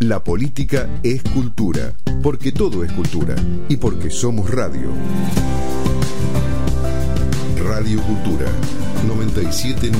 La política es cultura, porque todo es cultura y porque somos radio. Radio Cultura 97.9.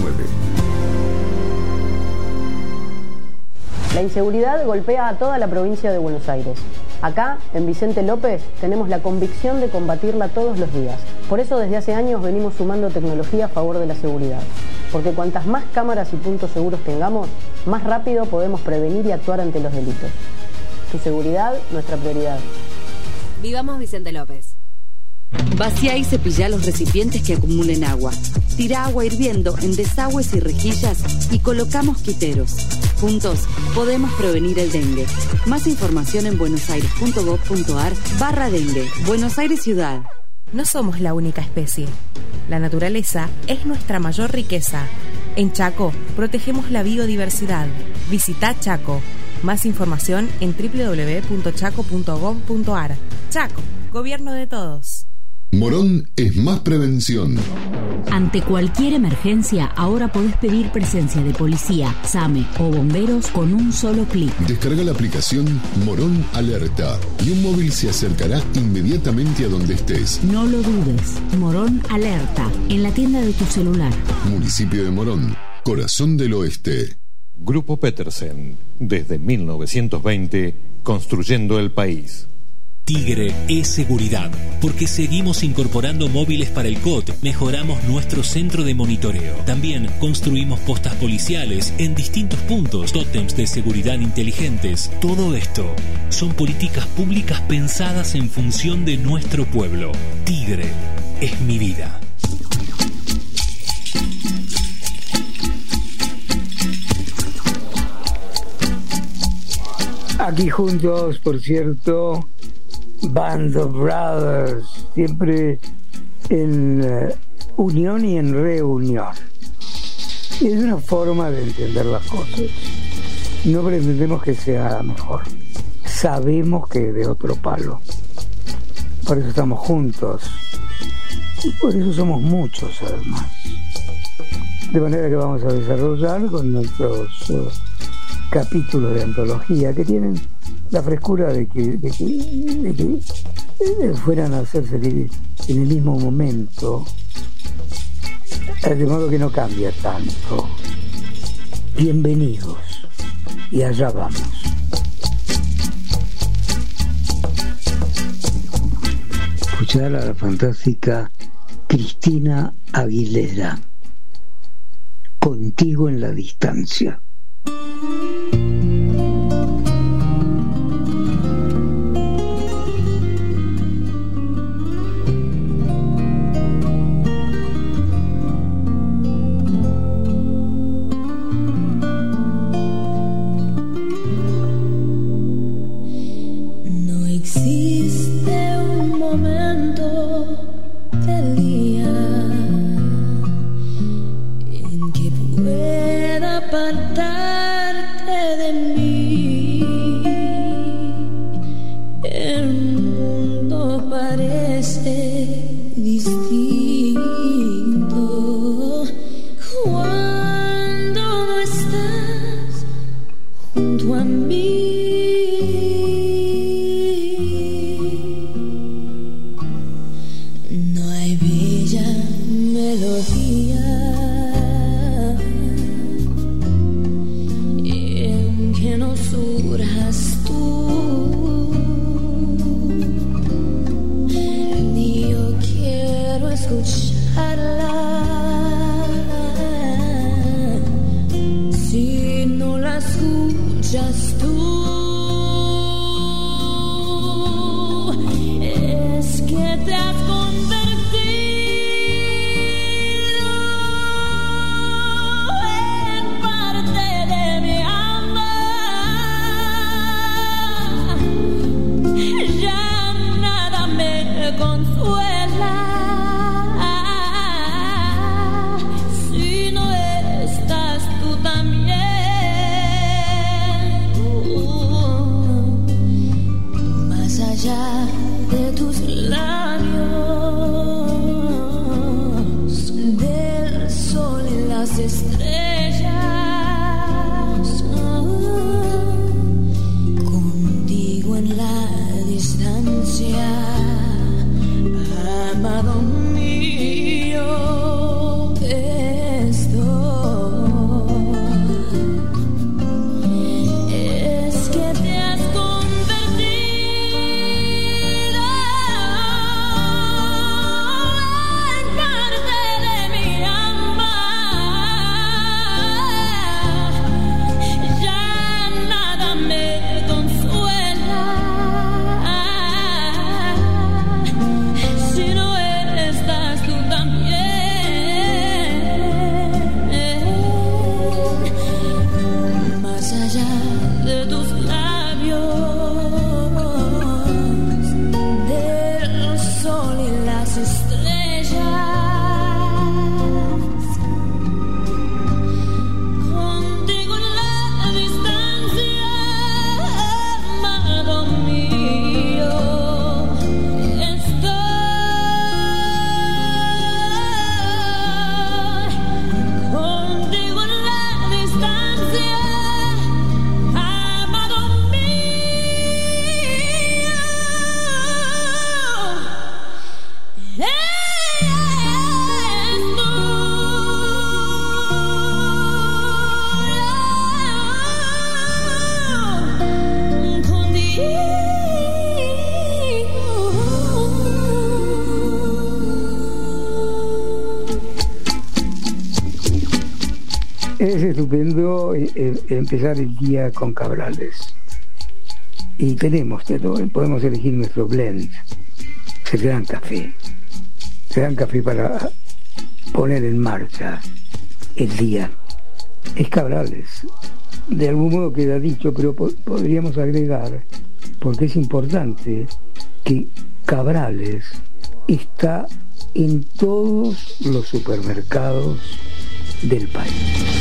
La inseguridad golpea a toda la provincia de Buenos Aires. Acá, en Vicente López, tenemos la convicción de combatirla todos los días. Por eso desde hace años venimos sumando tecnología a favor de la seguridad. Porque cuantas más cámaras y puntos seguros tengamos, más rápido podemos prevenir y actuar ante los delitos. Tu seguridad, nuestra prioridad. Vivamos Vicente López. Vacía y cepilla los recipientes que acumulen agua. Tira agua hirviendo en desagües y rejillas y coloca mosquiteros. Juntos podemos prevenir el dengue. Más información en buenosaires.gov.ar/dengue. Buenos Aires Ciudad. No somos la única especie. La naturaleza es nuestra mayor riqueza. En Chaco protegemos la biodiversidad. Visita Chaco. Más información en www.chaco.gov.ar. Chaco, gobierno de todos. Morón es más prevención. Ante cualquier emergencia, ahora podés pedir presencia de policía, SAME o bomberos con un solo clic. Descarga la aplicación Morón Alerta y un móvil se acercará inmediatamente a donde estés. No lo dudes. Morón Alerta, en la tienda de tu celular. Municipio de Morón, corazón del oeste. Grupo Petersen, desde 1920, construyendo el país. Tigre es seguridad, porque seguimos incorporando móviles para el COT, mejoramos nuestro centro de monitoreo. También construimos postas policiales en distintos puntos, tótems de seguridad inteligentes. Todo esto son políticas públicas pensadas en función de nuestro pueblo. Tigre es mi vida. Aquí juntos, por cierto, Band of Brothers, siempre en unión y en reunión. Es una forma de entender las cosas. No pretendemos que sea mejor. Sabemos que es de otro palo. Por eso estamos juntos. Y por eso somos muchos, además. De manera que vamos a desarrollar con nuestros capítulos de antología que tienen la frescura de que fueran a hacerse en el mismo momento, de modo que no cambia tanto. Bienvenidos y allá vamos. Escuchar a la fantástica Cristina Aguilera, Contigo en la distancia. No existe un momento del día en que pueda apartarte de mí. El mundo parece distinto cuando no estás junto a mí. No hay bella melodía en que no surjas tú, ni yo quiero escucharla si no la escuchas tú. Es que te has convertido en parte de mi alma. Ya nada me consuela si no estás tú también. Más allá de tus labios parece estupendo empezar el día con Cabrales. Y podemos elegir nuestro blend. Es el gran café. El gran café para poner en marcha el día. Es Cabrales. De algún modo queda dicho, pero podríamos agregar, porque es importante, que Cabrales está en todos los supermercados del país.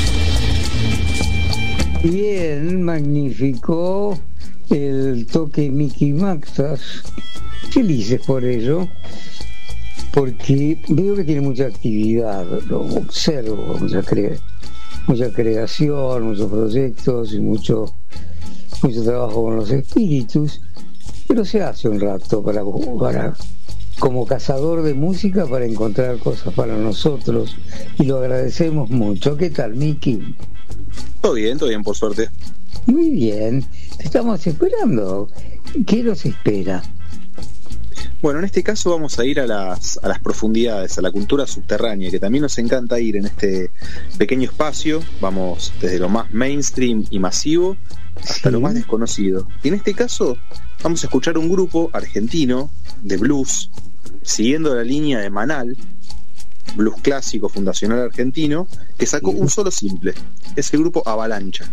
Bien, magnífico el toque Mickey Maxas. Felices por ello, porque veo que tiene mucha actividad, lo observo, mucha creación, muchos proyectos y mucho trabajo con los espíritus, pero se hace un rato para como cazador de música para encontrar cosas para nosotros, y lo agradecemos mucho. ¿Qué tal, Miki? Todo bien, por suerte. Muy bien, estamos esperando. ¿Qué nos espera? Bueno, en este caso vamos a ir a las profundidades, a la cultura subterránea, que también nos encanta ir en este pequeño espacio. Vamos desde lo más mainstream y masivo hasta lo más desconocido. Y en este caso vamos a escuchar un grupo argentino de blues, siguiendo la línea de Manal, blues clásico fundacional argentino, que sacó un solo simple. Es el grupo Avalancha.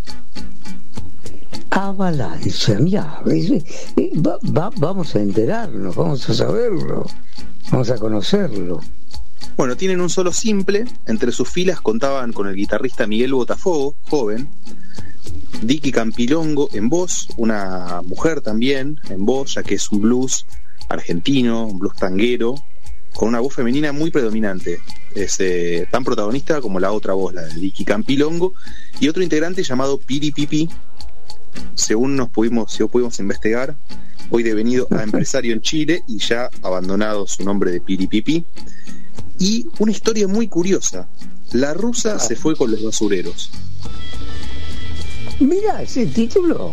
Avalancha, mira, vamos a enterarnos, vamos a saberlo, vamos a conocerlo. Bueno, tienen un solo simple. Entre sus filas contaban con el guitarrista Miguel Botafogo, joven, Dicky Campilongo en voz, una mujer también en voz, ya que es un blues argentino, un blues tanguero, con una voz femenina muy predominante. Es tan protagonista como la otra voz, la de Dicky Campilongo, y otro integrante llamado Piri Pipi, según pudimos investigar, hoy devenido a empresario en Chile y ya abandonado su nombre de Piri Pipi. Y una historia muy curiosa: la rusa se fue con los basureros. Mira ese título.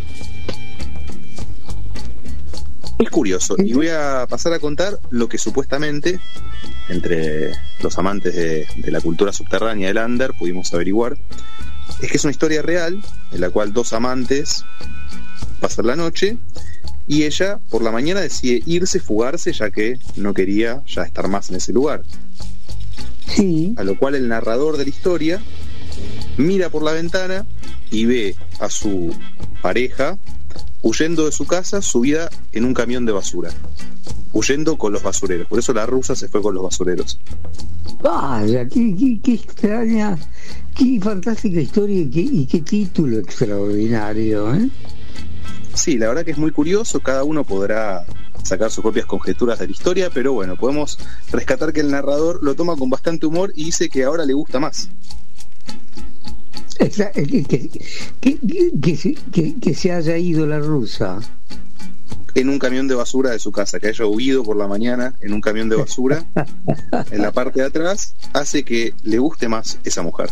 Es curioso, y voy a pasar a contar lo que supuestamente, entre los amantes de la cultura subterránea del under, pudimos averiguar. Es que es una historia real, en la cual dos amantes pasan la noche y ella por la mañana decide fugarse, ya que no quería ya estar más en ese lugar. Sí. A lo cual el narrador de la historia mira por la ventana y ve a su pareja huyendo de su casa, subida en un camión de basura, huyendo con los basureros. Por eso la rusa se fue con los basureros. Vaya, qué extraña, qué fantástica historia y qué título extraordinario, ¿eh? Sí, la verdad que es muy curioso. Cada uno podrá sacar sus propias conjeturas de la historia, pero bueno, podemos rescatar que el narrador lo toma con bastante humor y dice que ahora le gusta más. Que se haya ido la rusa en un camión de basura de su casa, que haya huido por la mañana en un camión de basura en la parte de atrás, hace que le guste más esa mujer.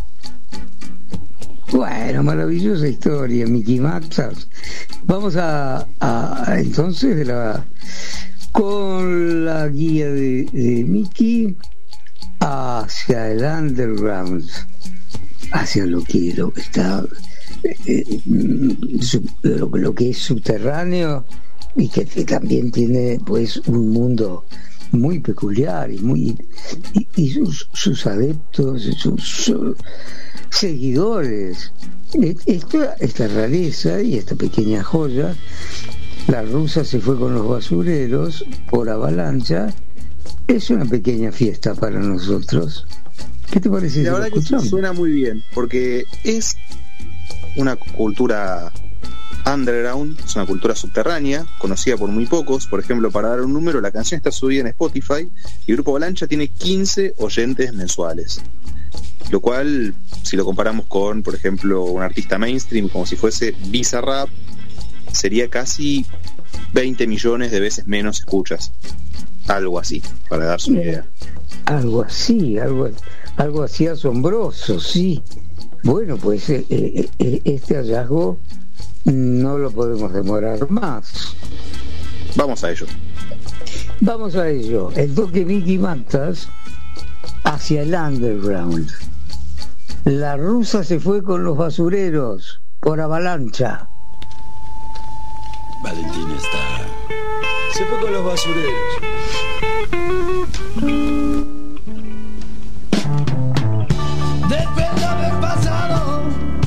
Bueno, maravillosa historia, Mickey Maxas. Vamos a entonces con la guía de Mickey hacia el underground, hacia lo que está lo que es subterráneo, y que también tiene pues un mundo muy peculiar y sus adeptos, sus seguidores. Esta rareza y esta pequeña joya, la rusa se fue con los basureros por Avalancha, es una pequeña fiesta para nosotros. ¿Qué te parece? La verdad que suena muy bien, porque es una cultura underground, es una cultura subterránea, conocida por muy pocos. Por ejemplo, para dar un número, la canción está subida en Spotify y el grupo Avalancha tiene 15 oyentes mensuales, lo cual, si lo comparamos con, por ejemplo, un artista mainstream como si fuese Bizarrap, sería casi 20 millones de veces menos escuchas, algo así, para darse una idea. Algo así asombroso, sí. Bueno, pues este hallazgo no lo podemos demorar más. Vamos a ello. El toque Mickey Maxas hacia el underground. La rusa se fue con los basureros por avalancha. Valentina se fue con los basureros. Después de haber pasado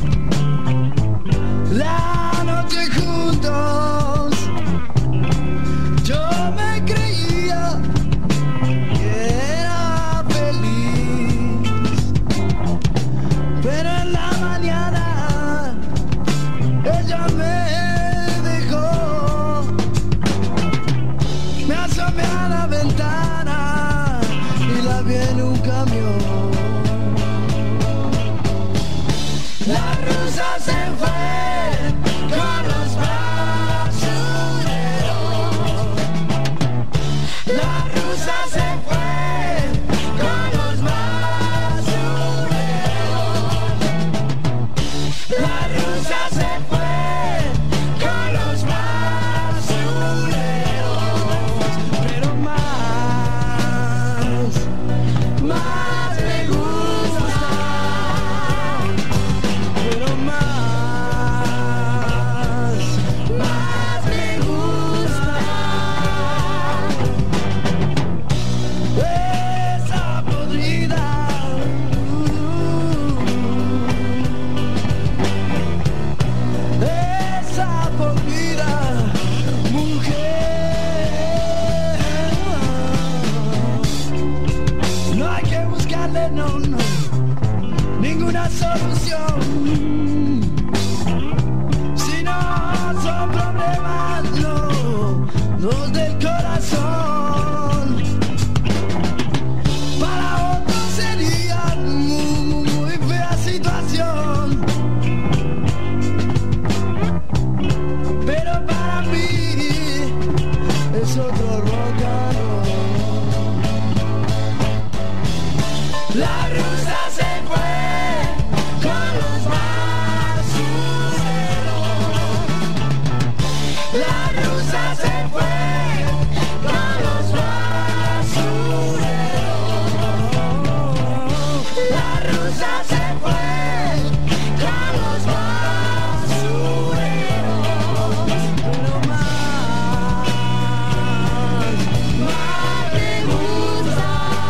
la noche juntos, yo me creía que era feliz, pero en la mañana ella me dejó. Me asomé a la ventana y la vi en un camión. La rusa se fue con los basureros. La rusa se fue con los basureros. La rusa se fue con los basureros. Pero más me gusta. Pero más me gusta esa podrida, esa podrida mujer. No hay que buscarle, no, ninguna solución. Si no son problemas, no, los del corazón. Para otros sería muy fea situación, pero para mí es otro rock and roll. La rusa se fue con los basureros. La rusa se fue con los basureros. La rusa se fue con los basureros. Pero más me gusta.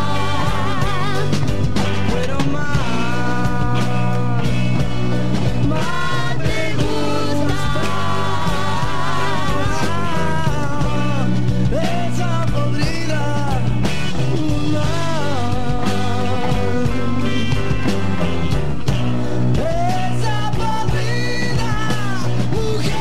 Pero más me gusta esa podrida esa podrida mujer.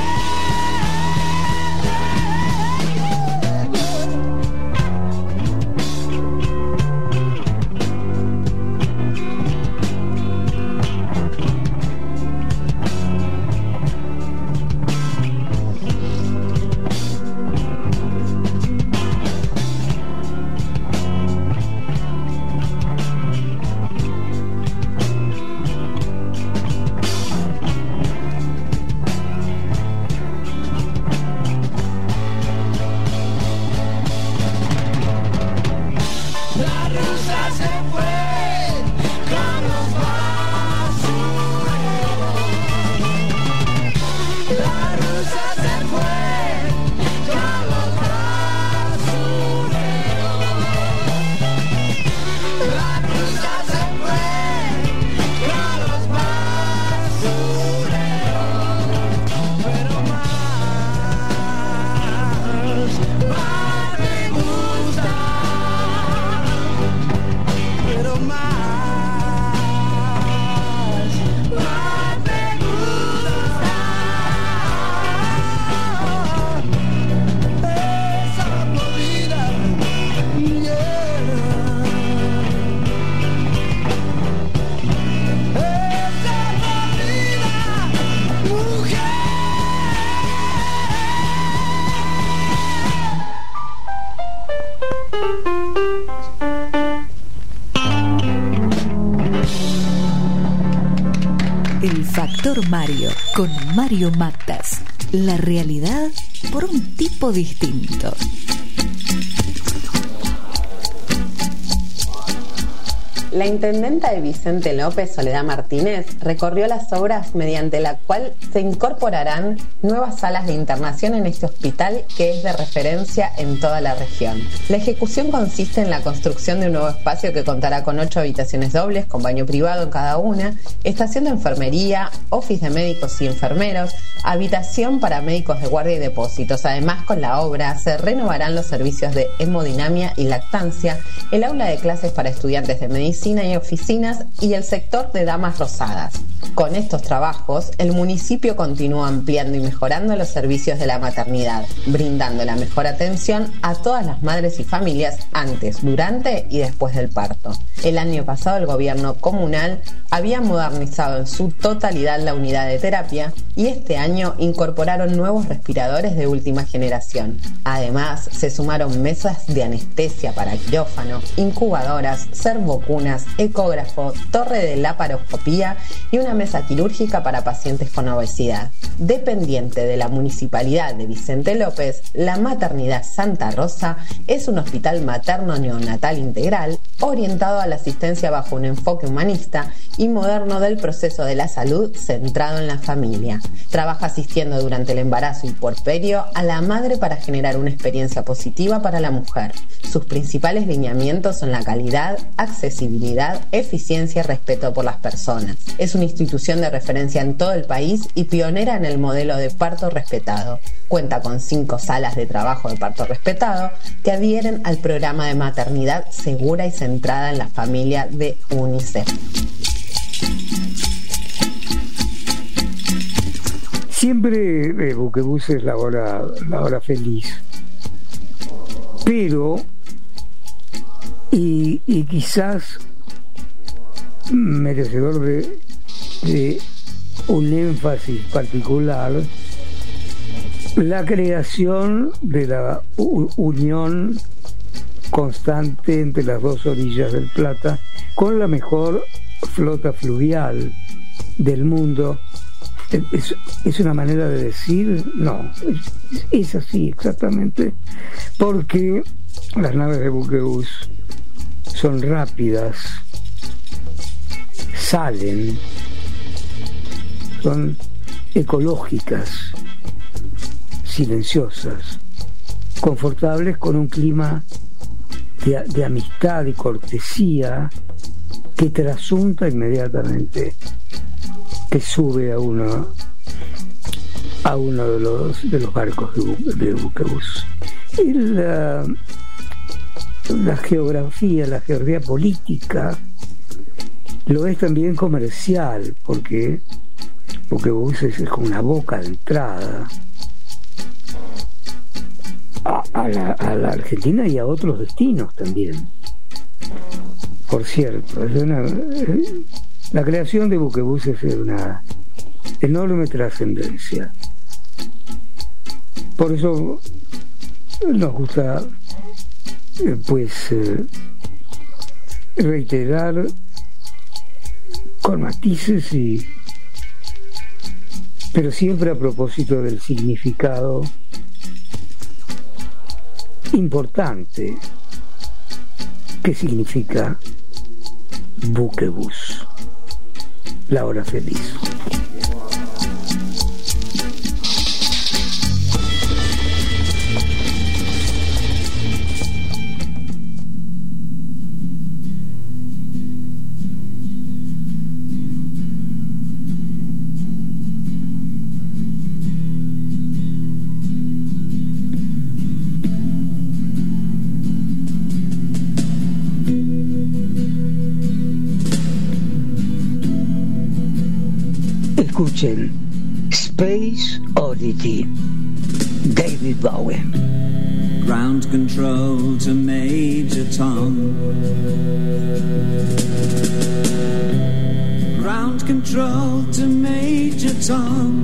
La rusa se fue con los basureros. La rusa se fue con los basureros. La rusa se fue con los basureros. Pero más me gusta. Pero más me gusta esa podrida, yeah. Esa podrida mujer. El Factor Mario, con Mario Matas. La realidad por un tipo distinto. La intendenta de Vicente López, Soledad Martínez, recorrió las obras mediante la cual se incorporarán nuevas salas de internación en este hospital que es de referencia en toda la región. La ejecución consiste en la construcción de un nuevo espacio que contará con 8 habitaciones dobles, con baño privado en cada una, estación de enfermería, office de médicos y enfermeros, habitación para médicos de guardia y depósitos. Además, con la obra se renovarán los servicios de hemodinamia y lactancia, el aula de clases para estudiantes de medicina y oficinas y el sector de damas rosadas. Con estos trabajos, el municipio continúa ampliando y mejorando los servicios de la maternidad, brindando la mejor atención a todas las madres y familias antes, durante y después del parto. El año pasado el gobierno comunal había modernizado en su totalidad la unidad de terapia y este año incorporaron nuevos respiradores de última generación. Además, se sumaron mesas de anestesia para quirófano, incubadoras, servocunas, ecógrafo, torre de laparoscopía y una mesa quirúrgica para pacientes con obesidad. Dependiente de la Municipalidad de Vicente López, la Maternidad Santa Rosa es un hospital materno-neonatal integral orientado a la asistencia bajo un enfoque humanista y moderno del proceso de la salud centrado en la familia. Trabaja asistiendo durante el embarazo y puerperio a la madre para generar una experiencia positiva para la mujer. Sus principales lineamientos son la calidad, accesibilidad, eficiencia y respeto por las personas. Es una institución de referencia en todo el país y pionera en el modelo de parto respetado. Cuenta con 5 salas de trabajo de parto respetado que adhieren al programa de maternidad segura y centrada en la familia de UNICEF. Siempre Buquebus es la hora feliz, pero y quizás merecedor de un énfasis particular, la creación de la unión constante entre las dos orillas del Plata con la mejor flota fluvial del mundo. ¿Es una manera de decir? No, es así exactamente, porque las naves de Buquebus son rápidas, salen, son ecológicas, silenciosas, confortables, con un clima de amistad y cortesía que trasunta inmediatamente, que sube a uno de los barcos de Buquebus. La geografía política lo es también comercial, porque Buquebus es como una boca de entrada a la Argentina y a otros destinos también. Por cierto, la creación de Buquebus es de una enorme trascendencia. Por eso nos gusta reiterar con matices, pero siempre a propósito del significado importante que significa Buquebus, la hora feliz. Escuchen Space Oddity, David Bowie. Ground control to Major Tom. Ground control to Major Tom.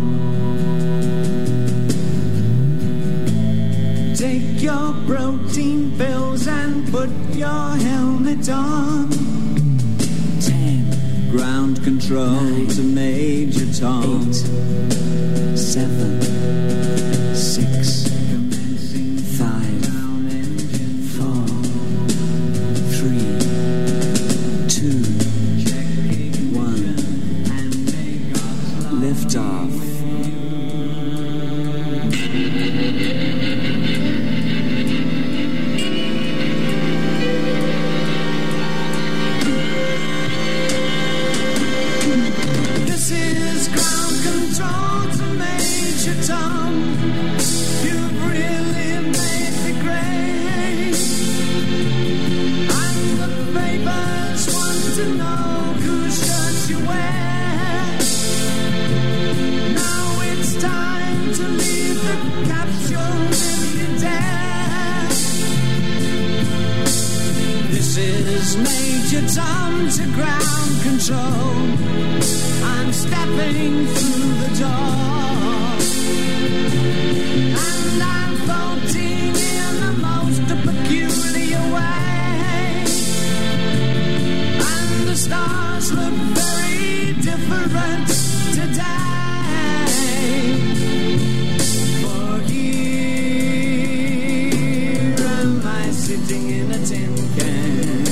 Take your protein pills and put your helmet on. 10. Ground control 9, to Major Tom. 8, 7, 6, 5, 4, 3, 2, control. I'm stepping through the door, and I'm floating in the most peculiar way, and the stars look very different today. For here am I sitting in a tin can,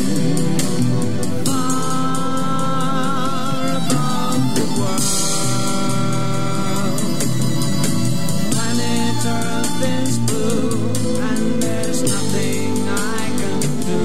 far above the world. Planet Earth is blue, and there's nothing I can do.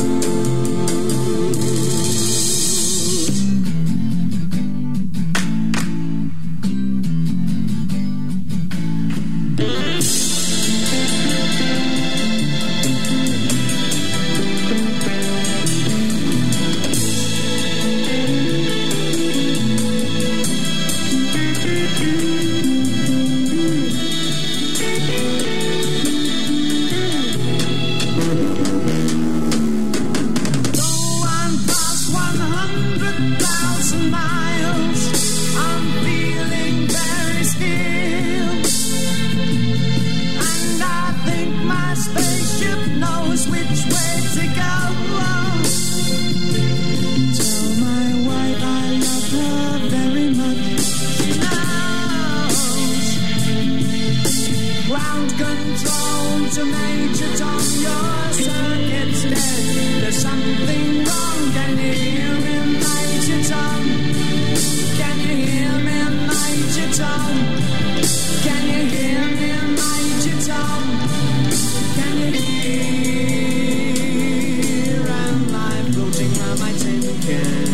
To Major Tom, your circuit's dead. There's something wrong. Can you hear me, Major Tom? Can you hear me, Major Tom? Can you hear me, Major Tom? Can you hear? Am I floating on my tin can?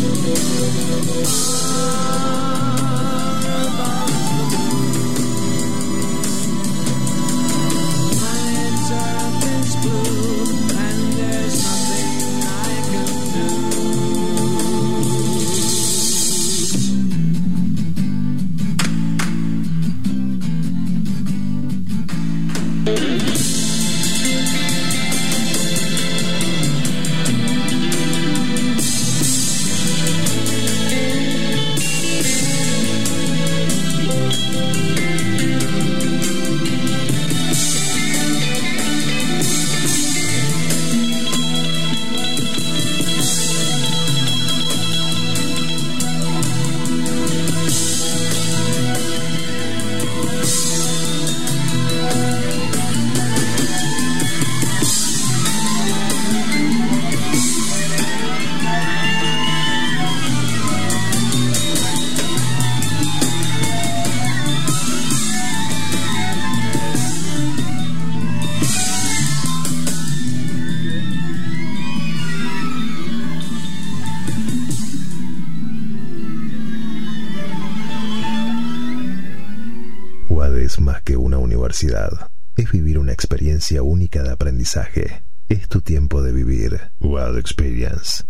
Más que una universidad, es vivir una experiencia única de aprendizaje. Es tu tiempo de vivir. WAD Experience.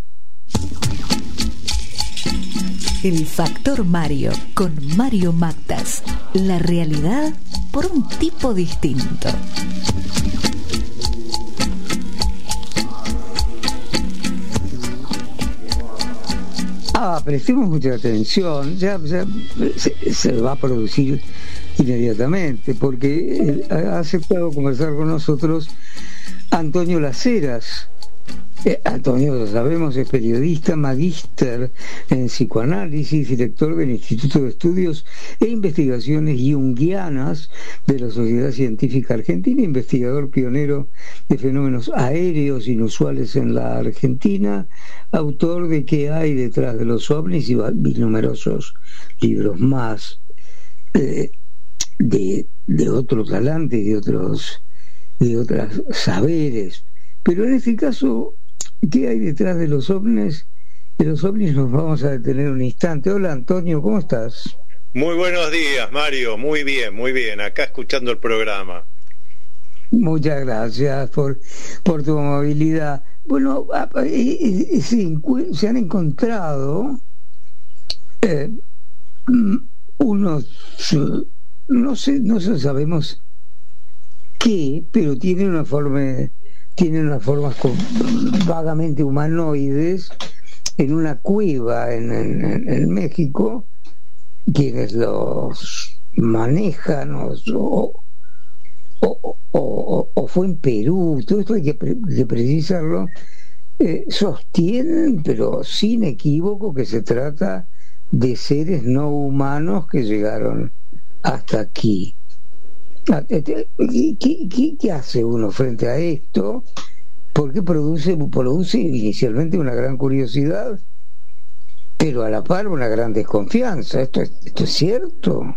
El Factor Mario con Mario Mactas. La realidad por un tipo distinto. Prestemos mucha atención, ya se va a producir inmediatamente, porque ha aceptado conversar con nosotros Antonio Las Heras. Antonio, lo sabemos, es periodista, magíster en psicoanálisis, director del Instituto de Estudios e Investigaciones Jungianas de la Sociedad Científica Argentina, investigador pionero de fenómenos aéreos inusuales en la Argentina, autor de ¿Qué hay detrás de los ovnis? Y numerosos libros más de otros talantes, de otros saberes. Pero en este caso, ¿qué hay detrás de los ovnis? De los ovnis nos vamos a detener un instante. Hola Antonio, ¿cómo estás? Muy buenos días, Mario. Muy bien. Acá escuchando el programa. Muchas gracias por tu amabilidad. Bueno, se han encontrado unos, no sabemos qué, pero tienen unas formas vagamente humanoides, en una cueva en México, quienes los manejan o fue en Perú, todo esto hay que precisarlo, sostienen, pero sin equívoco, que se trata de seres no humanos que llegaron hasta aquí. ¿Qué hace uno frente a esto? Porque produce inicialmente una gran curiosidad, pero a la par una gran desconfianza. ¿Esto es cierto?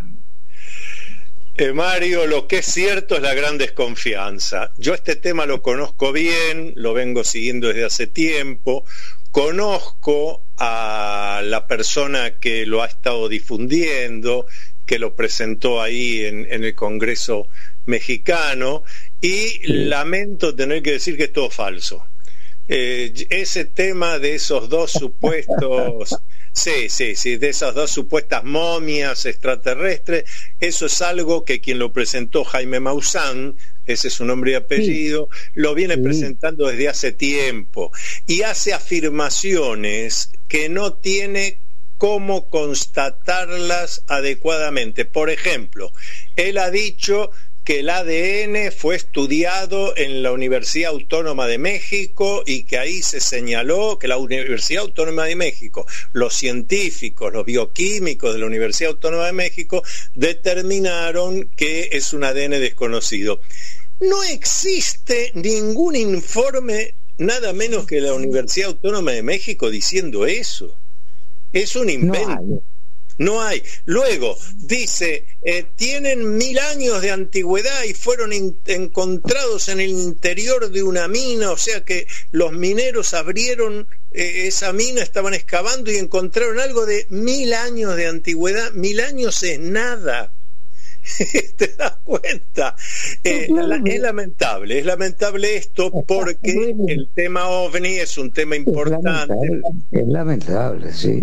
Mario, lo que es cierto es la gran desconfianza. Yo este tema lo conozco bien, lo vengo siguiendo desde hace tiempo, conozco a la persona que lo ha estado difundiendo, que lo presentó ahí en el Congreso mexicano, y lamento tener que decir que es todo falso. Ese tema de esos dos supuestos... Sí, de esas dos supuestas momias extraterrestres, eso es algo que quien lo presentó, Jaime Maussan, ese es su nombre y apellido, lo viene presentando desde hace tiempo, y hace afirmaciones que no tiene cómo constatarlas adecuadamente. Por ejemplo, él ha dicho que el ADN fue estudiado en la Universidad Autónoma de México y que ahí se señaló que la Universidad Autónoma de México, los científicos, los bioquímicos de la Universidad Autónoma de México determinaron que es un ADN desconocido. No existe ningún informe, nada menos que la Universidad Autónoma de México, diciendo eso. Es un invento. No hay. Luego dice, tienen 1000 años de antigüedad y fueron encontrados en el interior de una mina, o sea que los mineros abrieron esa mina, estaban excavando y encontraron algo de 1000 años de antigüedad. 1000 años es nada. ¿Te das cuenta? Es lamentable esto, porque el tema OVNI es un tema importante. Es lamentable, sí.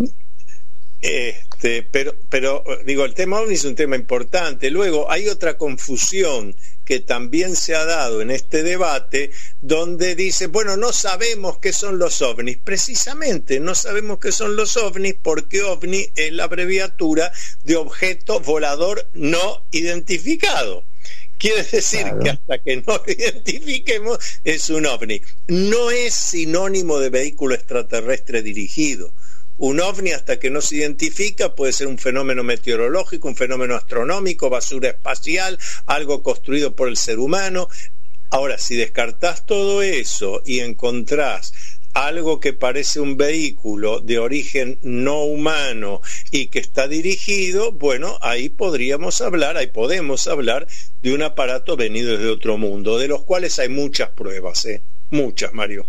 Pero digo, el tema OVNI es un tema importante. Luego hay otra confusión que también se ha dado en este debate, donde dice, bueno, no sabemos qué son los OVNIs. Precisamente no sabemos qué son los OVNIs porque OVNI es la abreviatura de objeto volador no identificado. Quiere decir que hasta que no lo identifiquemos es un OVNI. No es sinónimo de vehículo extraterrestre dirigido. Un OVNI, hasta que no se identifica, puede ser un fenómeno meteorológico, un fenómeno astronómico, basura espacial, algo construido por el ser humano. Ahora, si descartás todo eso y encontrás algo que parece un vehículo de origen no humano y que está dirigido, bueno, ahí podemos hablar de un aparato venido desde otro mundo, de los cuales hay muchas pruebas, muchas, Mario.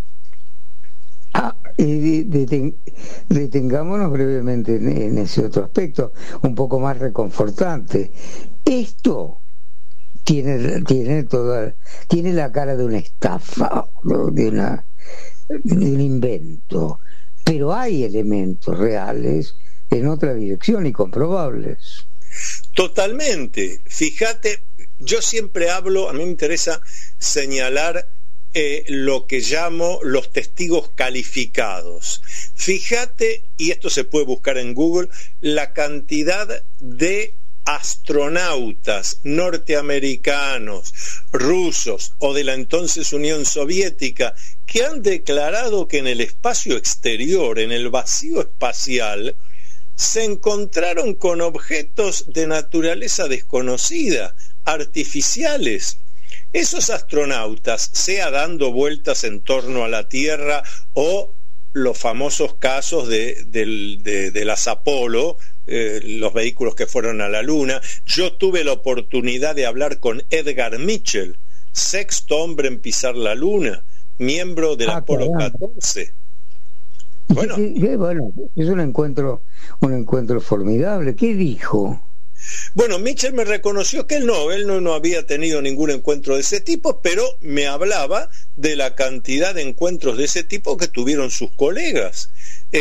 Detengámonos brevemente en ese otro aspecto, un poco más reconfortante. Esto tiene la cara de una estafa, de un invento, pero hay elementos reales en otra dirección y comprobables. Totalmente. Fíjate, yo siempre hablo, a mí me interesa señalar lo que llamo los testigos calificados. Fíjate, y esto se puede buscar en Google, la cantidad de astronautas norteamericanos, rusos o de la entonces Unión Soviética que han declarado que en el espacio exterior, en el vacío espacial, se encontraron con objetos de naturaleza desconocida, artificiales. Esos astronautas, sea dando vueltas en torno a la Tierra o los famosos casos de las Apolo, los vehículos que fueron a la Luna. Yo tuve la oportunidad de hablar con Edgar Mitchell, sexto hombre en pisar la Luna, miembro del Apolo 14. Bueno, es un encuentro formidable. ¿Qué dijo? Bueno, Mitchell me reconoció que él no había tenido ningún encuentro de ese tipo, pero me hablaba de la cantidad de encuentros de ese tipo que tuvieron sus colegas.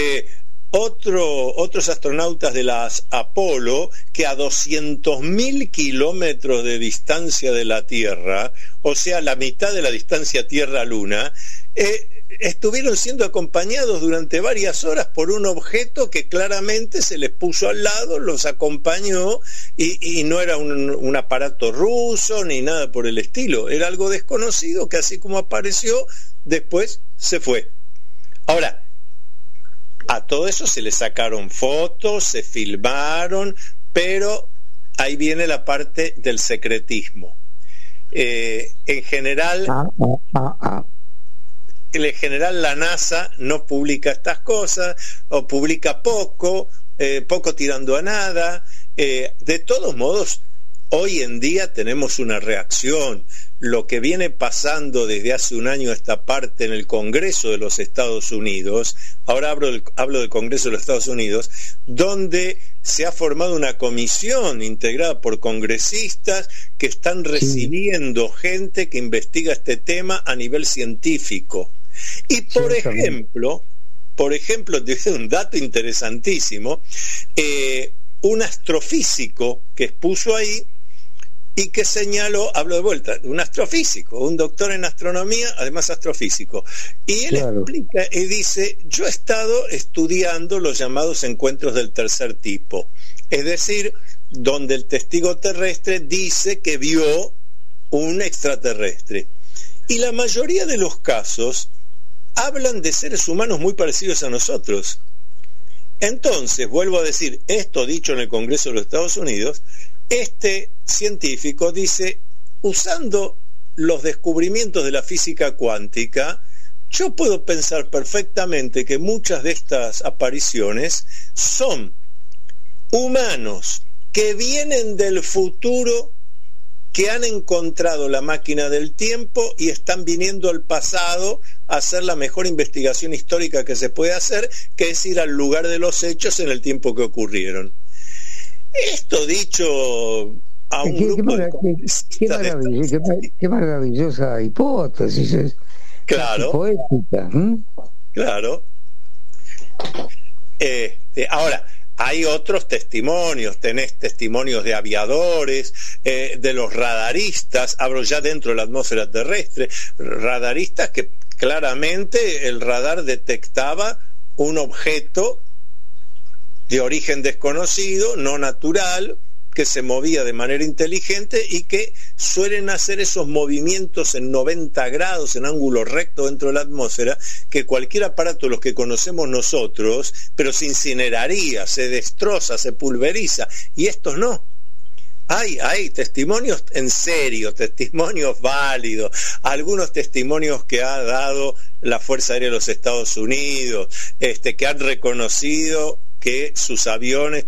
Otros astronautas de las Apolo, que a 200.000 kilómetros de distancia de la Tierra, o sea, la mitad de la distancia Tierra-Luna, estuvieron siendo acompañados durante varias horas por un objeto que claramente se les puso al lado, los acompañó y no era un aparato ruso ni nada por el estilo, era algo desconocido que así como apareció, después se fue. Ahora, a todo eso se le sacaron fotos, se filmaron, pero ahí viene la parte del secretismo. En general la NASA no publica estas cosas, o publica poco tirando a nada. De todos modos, hoy en día tenemos una reacción. Lo que viene pasando desde hace un año a esta parte en el Congreso de los Estados Unidos, ahora hablo del Congreso de los Estados Unidos, donde se ha formado una comisión integrada por congresistas que están recibiendo gente que investiga este tema a nivel científico. Y por ejemplo, te doy un dato interesantísimo, un astrofísico que expuso ahí y que señaló, hablo de vuelta, un astrofísico, un doctor en astronomía, además astrofísico, y él explica y dice: yo he estado estudiando los llamados encuentros del tercer tipo, es decir, donde el testigo terrestre dice que vio un extraterrestre, y la mayoría de los casos hablan de seres humanos muy parecidos a nosotros. Entonces, vuelvo a decir, esto dicho en el Congreso de los Estados Unidos, este científico dice: usando los descubrimientos de la física cuántica, yo puedo pensar perfectamente que muchas de estas apariciones son humanos que vienen del futuro, que han encontrado la máquina del tiempo y están viniendo al pasado a hacer la mejor investigación histórica que se puede hacer, que es ir al lugar de los hechos en el tiempo que ocurrieron. Esto dicho a un grupo de qué maravillosa hipótesis. Claro. Poética. Claro. Ahora, hay otros testimonios, tenés testimonios de aviadores, de los radaristas, hablo ya dentro de la atmósfera terrestre, radaristas que claramente el radar detectaba un objeto de origen desconocido, no natural, que se movía de manera inteligente y que suelen hacer esos movimientos en 90 grados, en ángulo recto dentro de la atmósfera, que cualquier aparato de los que conocemos nosotros, pero se incineraría, se destroza, se pulveriza, y estos no. Hay testimonios en serio, testimonios válidos, algunos testimonios que ha dado la Fuerza Aérea de los Estados Unidos, que han reconocido que sus aviones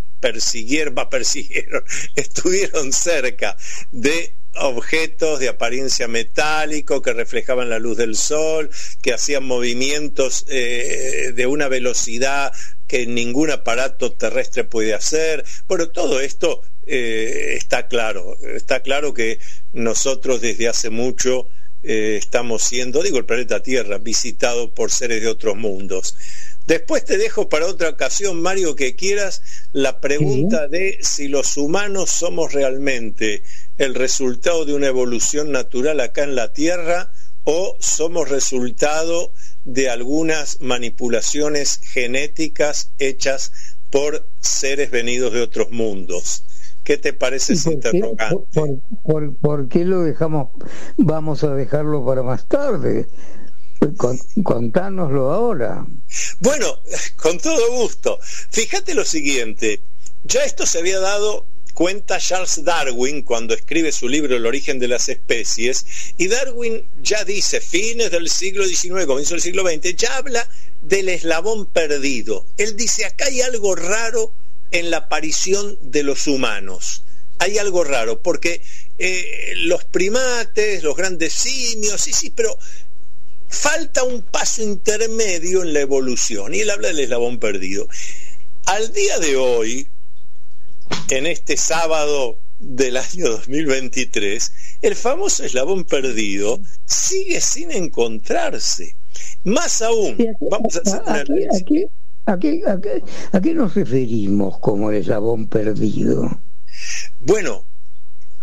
estuvieron cerca de objetos de apariencia metálico que reflejaban la luz del sol, que hacían movimientos de una velocidad que ningún aparato terrestre puede hacer. Bueno, todo esto está claro que nosotros desde hace mucho estamos siendo, el planeta Tierra, visitado por seres de otros mundos. Después te dejo para otra ocasión, Mario, que quieras, la pregunta de si los humanos somos realmente el resultado de una evolución natural acá en la Tierra o somos resultado de algunas manipulaciones genéticas hechas por seres venidos de otros mundos. ¿Qué te parece ese interrogante? ¿Por qué lo dejamos? Vamos a dejarlo para más tarde. Contánoslo ahora. Bueno, con todo gusto. Fíjate lo siguiente, ya esto se había dado cuenta Charles Darwin cuando escribe su libro El origen de las especies, y Darwin ya dice, fines del siglo XIX, comienzo del siglo XX, ya habla del eslabón perdido. Él dice, acá hay algo raro en la aparición de los humanos. Hay algo raro, porque los primates, los grandes simios, sí, pero falta un paso intermedio en la evolución, y él habla del eslabón perdido. Al día de hoy, en este sábado del año 2023, el famoso eslabón perdido sigue sin encontrarse. Más aún, vamos a hacer una análisis. ¿A qué nos referimos como el eslabón perdido? Bueno,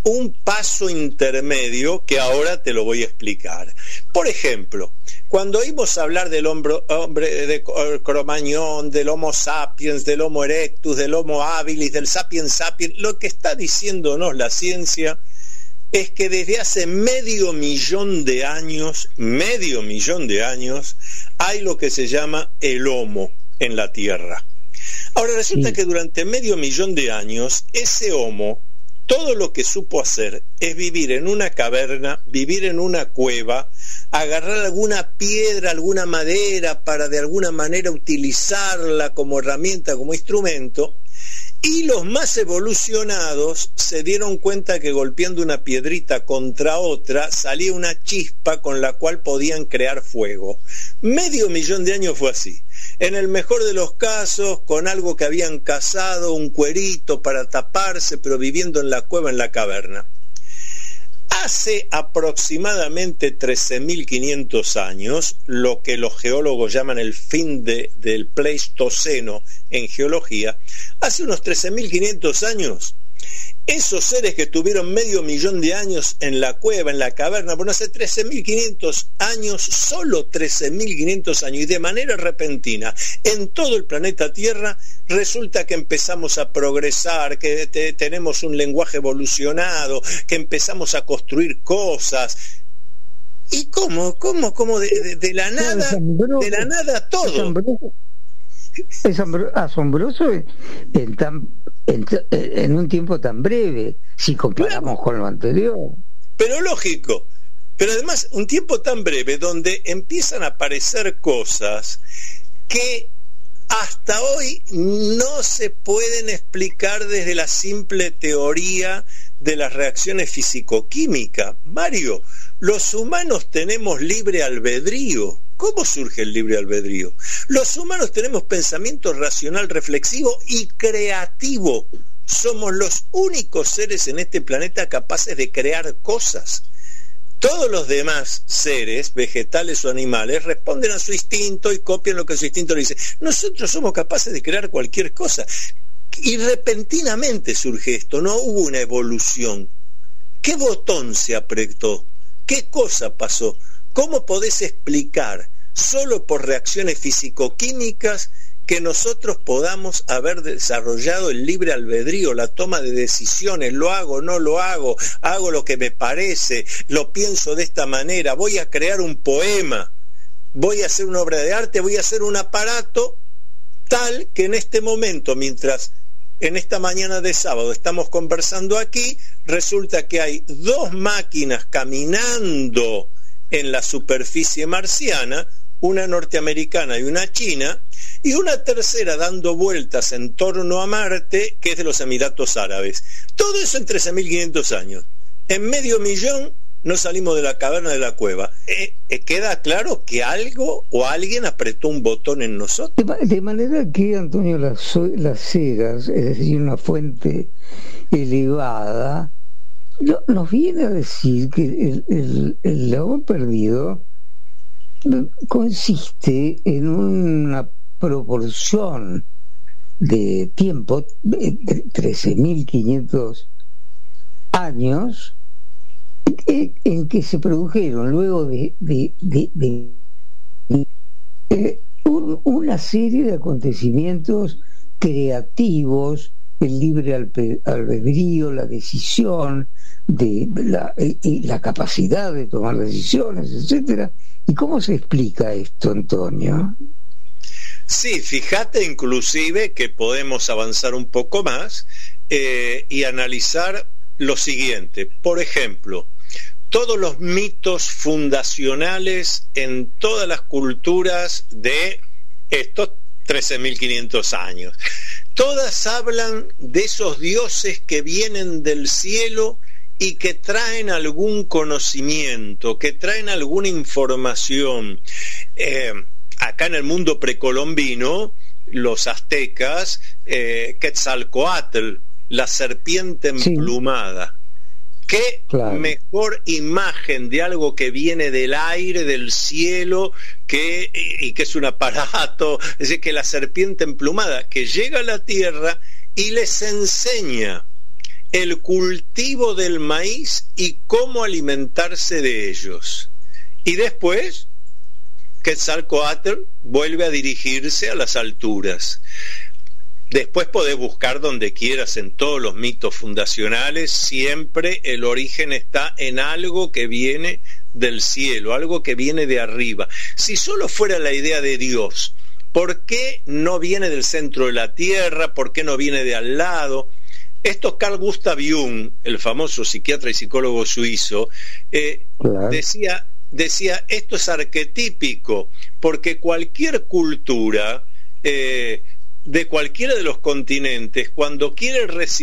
un paso intermedio que ahora te lo voy a explicar. Por ejemplo, cuando oímos hablar del hombre de Cro-Magnon, del Homo sapiens, del Homo erectus, del Homo habilis, del sapiens sapiens, lo que está diciéndonos la ciencia es que desde hace medio millón de años, hay lo que se llama el Homo en la Tierra. Ahora resulta que durante medio millón de años, ese Homo, todo lo que supo hacer es vivir en una caverna, vivir en una cueva, agarrar alguna piedra, alguna madera para de alguna manera utilizarla como herramienta, como instrumento, y los más evolucionados se dieron cuenta que golpeando una piedrita contra otra salía una chispa con la cual podían crear fuego. Medio millón de años fue así. En el mejor de los casos, con algo que habían cazado, un cuerito para taparse, pero viviendo en la cueva, en la caverna. Hace aproximadamente 13.500 años, lo que los geólogos llaman el fin del Pleistoceno en geología, hace unos 13.500 años, esos seres que tuvieron medio millón de años en la cueva, en la caverna, bueno, hace 13.500 años, solo 13.500 años, y de manera repentina, en todo el planeta Tierra, resulta que empezamos a progresar, que tenemos un lenguaje evolucionado, que empezamos a construir cosas. ¿Y cómo de la nada, de la nada todo? Es asombroso en un tiempo tan breve, si comparamos con lo anterior. Pero lógico, pero además un tiempo tan breve donde empiezan a aparecer cosas que hasta hoy no se pueden explicar desde la simple teoría de las reacciones físico-químicas. Mario, los humanos tenemos libre albedrío. ¿Cómo surge el libre albedrío? Los humanos tenemos pensamiento racional, reflexivo y creativo. Somos los únicos seres en este planeta capaces de crear cosas. Todos los demás seres, vegetales o animales, responden a su instinto y copian lo que su instinto le dice. Nosotros somos capaces de crear cualquier cosa. Y repentinamente surge esto, no hubo una evolución. ¿Qué botón se apretó? ¿Qué cosa pasó? ¿Cómo podés explicar, solo por reacciones físico-químicas, que nosotros podamos haber desarrollado el libre albedrío, la toma de decisiones? Lo hago, no lo hago, hago lo que me parece, lo pienso de esta manera, voy a crear un poema, voy a hacer una obra de arte, voy a hacer un aparato tal que en este momento, mientras en esta mañana de sábado estamos conversando aquí, resulta que hay dos máquinas caminando en la superficie marciana, una norteamericana y una china, y una tercera dando vueltas en torno a Marte, que es de los Emiratos Árabes. Todo eso en 13.500 años. En medio millón no salimos de la caverna de la cueva. ¿Queda claro que algo o alguien apretó un botón en nosotros? De manera que, Antonio, las ceras, es decir, una fuente elevada, nos viene a decir que el lobo perdido consiste en una proporción de tiempo de 13.500 años en que se produjeron luego de una serie de acontecimientos creativos, el libre albedrío, la decisión, la capacidad de tomar decisiones, etcétera. ¿Y cómo se explica esto, Antonio? Sí, fíjate inclusive que podemos avanzar un poco más y analizar lo siguiente. Por ejemplo, todos los mitos fundacionales en todas las culturas de estos 13.500 años. Todas hablan de esos dioses que vienen del cielo y que traen algún conocimiento, que traen alguna información. Acá en el mundo precolombino, los aztecas, Quetzalcóatl, la serpiente emplumada. ¿Qué mejor imagen de algo que viene del aire, del cielo, y que es un aparato? Es decir, que la serpiente emplumada que llega a la tierra y les enseña el cultivo del maíz y cómo alimentarse de ellos. Y después Quetzalcóatl vuelve a dirigirse a las alturas. Después podés buscar donde quieras en todos los mitos fundacionales, siempre el origen está en algo que viene del cielo, algo que viene de arriba. Si solo fuera la idea de Dios, ¿por qué no viene del centro de la tierra? ¿Por qué no viene de al lado? Esto Carl Gustav Jung, el famoso psiquiatra y psicólogo suizo, decía, esto es arquetípico, porque cualquier cultura de cualquiera de los continentes, cuando quiere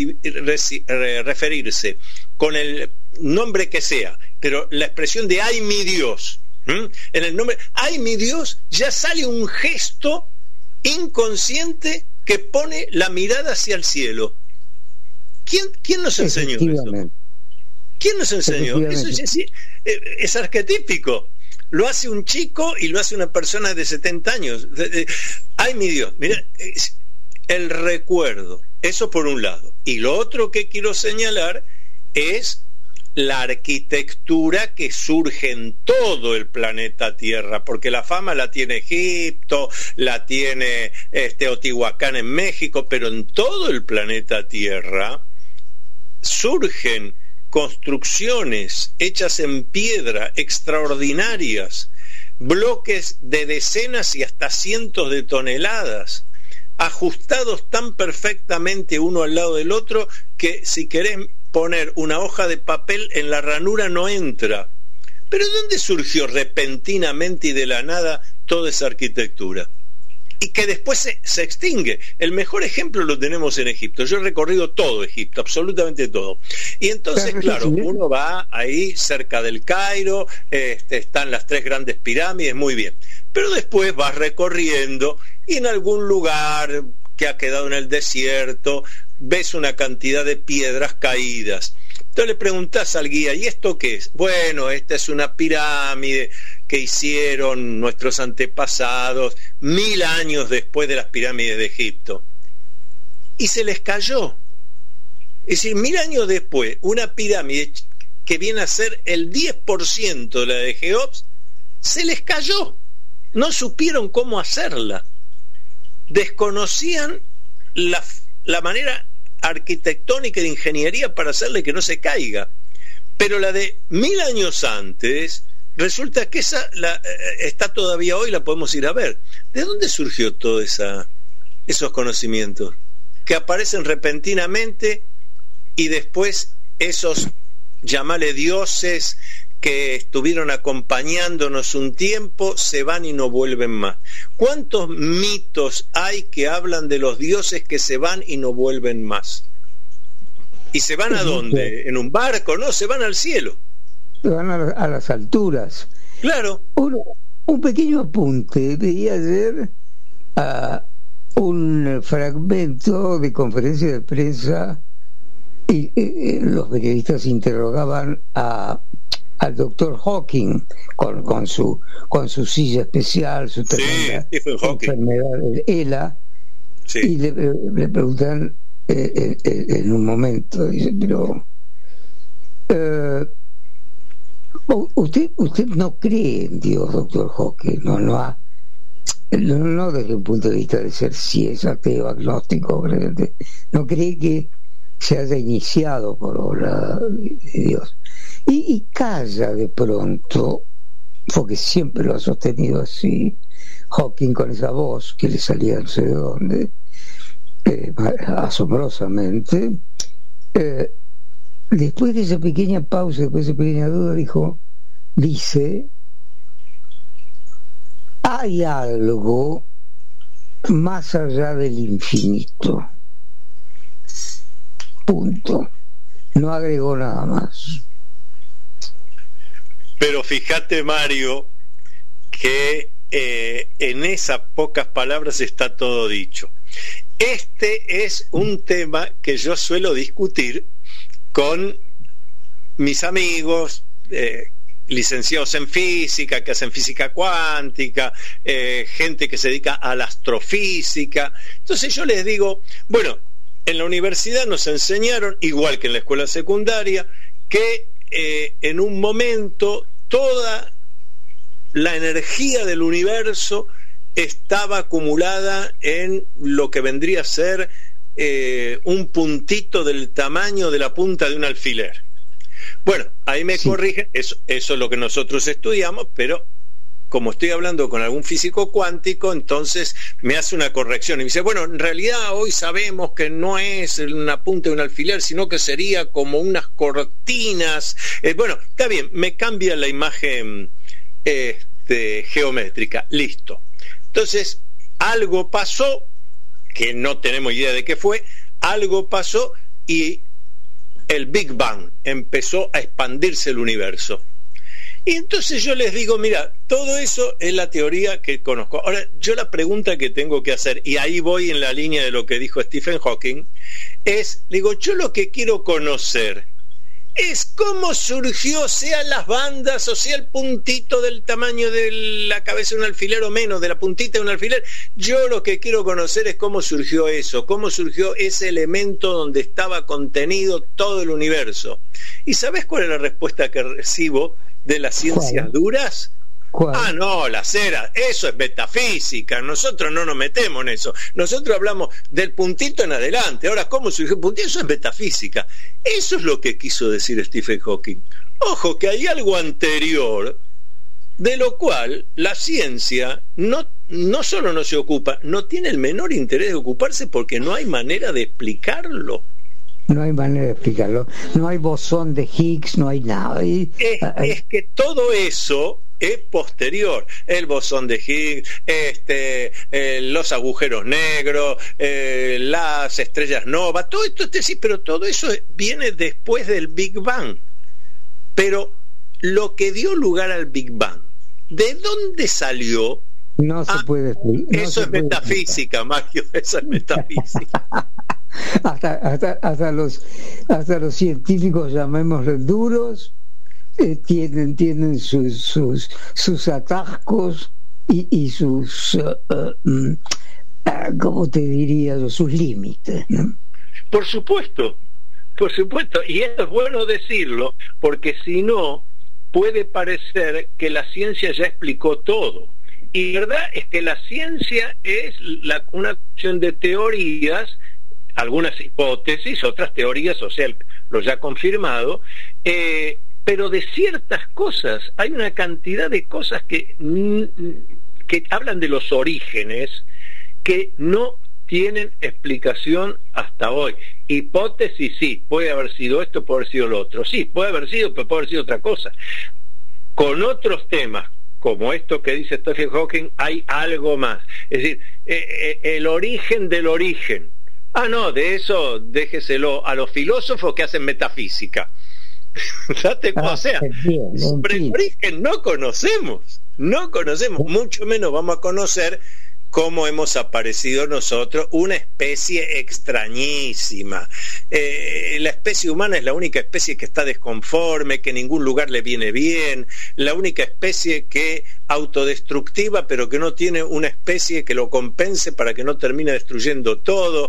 referirse con el nombre que sea, pero la expresión de ¡ay mi Dios! En el nombre ¡ay mi Dios! Ya sale un gesto inconsciente que pone la mirada hacia el cielo. ¿Quién nos enseñó eso? ¿Quién nos enseñó? Eso es arquetípico. Lo hace un chico y lo hace una persona de 70 años. ¡Ay, mi Dios! Mira, el recuerdo. Eso por un lado. Y lo otro que quiero señalar es la arquitectura que surge en todo el planeta Tierra, porque la fama la tiene Egipto, la tiene Teotihuacán en México, pero en todo el planeta Tierra surgen construcciones hechas en piedra extraordinarias, bloques de decenas y hasta cientos de toneladas, ajustados tan perfectamente uno al lado del otro que si querés poner una hoja de papel en la ranura no entra. Pero ¿dónde surgió repentinamente y de la nada toda esa arquitectura? Y que después se extingue. El mejor ejemplo lo tenemos en Egipto. Yo he recorrido todo Egipto, absolutamente todo. Y entonces, claro, uno va ahí cerca del Cairo, están las 3 grandes pirámides, muy bien. Pero después vas recorriendo y en algún lugar que ha quedado en el desierto ves una cantidad de piedras caídas. Entonces le preguntás al guía, ¿y esto qué es? Bueno, esta es una pirámide que hicieron nuestros antepasados 1000 años después de las pirámides de Egipto. Y se les cayó. Es decir, 1000 años después, una pirámide que viene a ser el 10% de la de Keops, se les cayó. No supieron cómo hacerla. Desconocían la manera arquitectónica de ingeniería para hacerle que no se caiga. Pero la de 1000 años antes, resulta que esa está todavía hoy, la podemos ir a ver. ¿De dónde surgió todos esos conocimientos? Que aparecen repentinamente y después esos, llamale dioses, que estuvieron acompañándonos un tiempo, se van y no vuelven más. ¿Cuántos mitos hay que hablan de los dioses que se van y no vuelven más? ¿Y se van a dónde? ¿En un barco? No, se van al cielo. Se van a las alturas. Claro. Un pequeño apunte. Veía ayer un fragmento de conferencia de prensa y los periodistas interrogaban al doctor Hawking con su silla especial, su tremenda enfermedad de ELA, y le preguntan en un momento, dice, pero usted no cree en Dios, doctor Hawking, no desde el punto de vista de ser si es ateo, agnóstico, creyente, no cree que se haya iniciado por obra de Dios. Y calla de pronto, porque siempre lo ha sostenido así, Hawking, con esa voz que le salía no sé de dónde, asombrosamente. Después de esa pequeña pausa, después de esa pequeña duda, dice, hay algo más allá del infinito. Punto. No agregó nada más. Pero fíjate, Mario, que en esas pocas palabras está todo dicho. Este es un tema que yo suelo discutir con mis amigos licenciados en física, que hacen física cuántica, gente que se dedica a la astrofísica. Entonces yo les digo, bueno, En la universidad nos enseñaron, igual que en la escuela secundaria, que en un momento toda la energía del universo estaba acumulada en lo que vendría a ser un puntito del tamaño de la punta de un alfiler. Bueno, ahí me corrigen, eso es lo que nosotros estudiamos, pero como estoy hablando con algún físico cuántico, entonces me hace una corrección y me dice, bueno, en realidad hoy sabemos que no es una punta de un alfiler, sino que sería como unas cortinas. Bueno, está bien, me cambia la imagen geométrica, listo. Entonces, algo pasó, que no tenemos idea de qué fue, algo pasó y el Big Bang empezó a expandirse el universo. Y entonces yo les digo, mira, todo eso es la teoría que conozco. Ahora, yo la pregunta que tengo que hacer, y ahí voy en la línea de lo que dijo Stephen Hawking, es, digo, yo lo que quiero conocer es cómo surgió, sea las bandas o sea el puntito del tamaño de la cabeza de un alfiler o menos, de la puntita de un alfiler. Yo lo que quiero conocer es cómo surgió eso, cómo surgió ese elemento donde estaba contenido todo el universo. ¿Y sabes cuál es la respuesta que recibo de las ciencias duras? ¿Cuál? Ah, no, la cera, eso es metafísica, nosotros no nos metemos en eso, nosotros hablamos del puntito en adelante. Ahora, ¿cómo surgió el puntito? Eso es metafísica. Eso es lo que quiso decir Stephen Hawking. Ojo, que hay algo anterior de lo cual la ciencia no solo no se ocupa, no tiene el menor interés de ocuparse porque no hay manera de explicarlo. No hay manera de explicarlo. No hay bosón de Higgs, no hay nada. Es que todo eso es posterior. El bosón de Higgs, los agujeros negros, las estrellas nova, todo esto, sí, pero todo eso viene después del Big Bang. Pero lo que dio lugar al Big Bang, ¿de dónde salió? No se puede explicar. Eso es metafísica, Mario, eso es metafísica. Hasta los científicos, llamémosle duros, tienen sus atascos y sus ¿cómo te diría yo? Sus límites, ¿no? Por supuesto, y esto es bueno decirlo, porque si no puede parecer que la ciencia ya explicó todo. Y la verdad es que la ciencia es una cuestión de teorías, algunas hipótesis, otras teorías, o sea, lo ya confirmado, pero de ciertas cosas, hay una cantidad de cosas que hablan de los orígenes que no tienen explicación hasta hoy. Hipótesis, sí, puede haber sido esto, puede haber sido lo otro, sí, puede haber sido, pero puede haber sido otra cosa. Con otros temas, como esto que dice Stephen Hawking, hay algo más. Es decir, el origen del origen. Ah, no, de eso déjeselo a los filósofos que hacen metafísica. O sea, sobre el origen no conocemos, mucho menos vamos a conocer cómo hemos aparecido nosotros, una especie extrañísima. La especie humana es la única especie que está desconforme, que en ningún lugar le viene bien, la única especie que autodestructiva, pero que no tiene una especie que lo compense para que no termine destruyendo todo.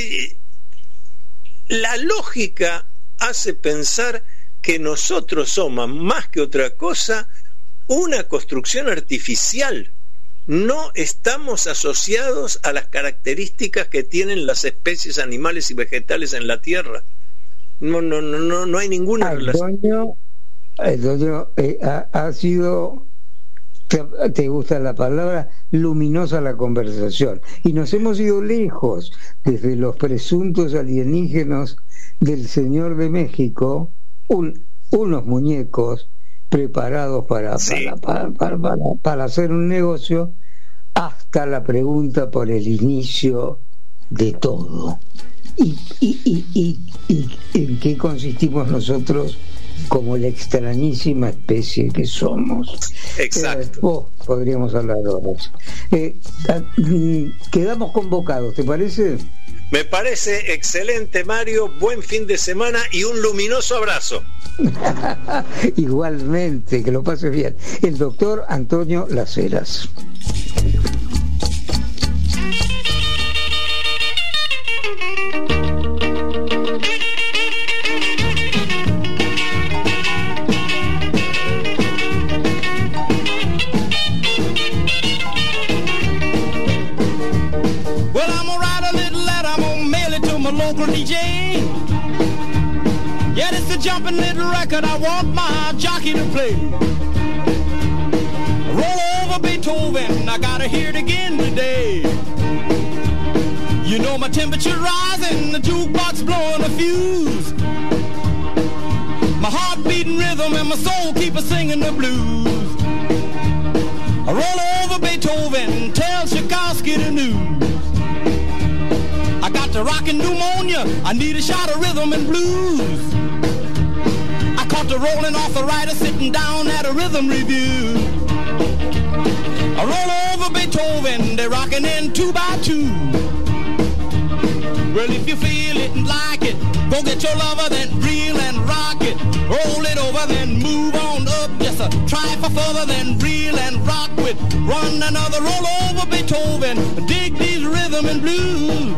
La lógica hace pensar que nosotros somos, más que otra cosa, una construcción artificial. No estamos asociados a las características que tienen las especies animales y vegetales en la Tierra. No hay ninguna relación. Antonio, ha sido, te gusta la palabra, luminosa la conversación. Y nos hemos ido lejos, desde los presuntos alienígenas del Señor de México, unos muñecos preparados para hacer un negocio, hasta la pregunta por el inicio de todo y en qué consistimos nosotros como la extrañísima especie que somos. Exacto. Podríamos hablar horas. Quedamos convocados, ¿te parece? Me parece excelente, Mario. Buen fin de semana y un luminoso abrazo. Igualmente, que lo pases bien. El doctor Antonio Las Heras. a jumping little record I want my jockey to play. Roll over Beethoven, I gotta hear it again today. You know my temperature's rising, the jukebox blowing a fuse. My heart beating rhythm and my soul keep a singing the blues. I roll over Beethoven, tell Tchaikovsky the news. I got the rockin' pneumonia, I need a shot of rhythm and blues. I caught the rolling arthritis sitting down at a rhythm review. I roll over Beethoven, they're rockin' in 2 by 2. Well, if you feel it and like it, go get your lover, then reel and rock it. Roll it over, then move on up. Just a try for further, then reel and rock with. Run another roll over Beethoven. Dig these rhythm and blues.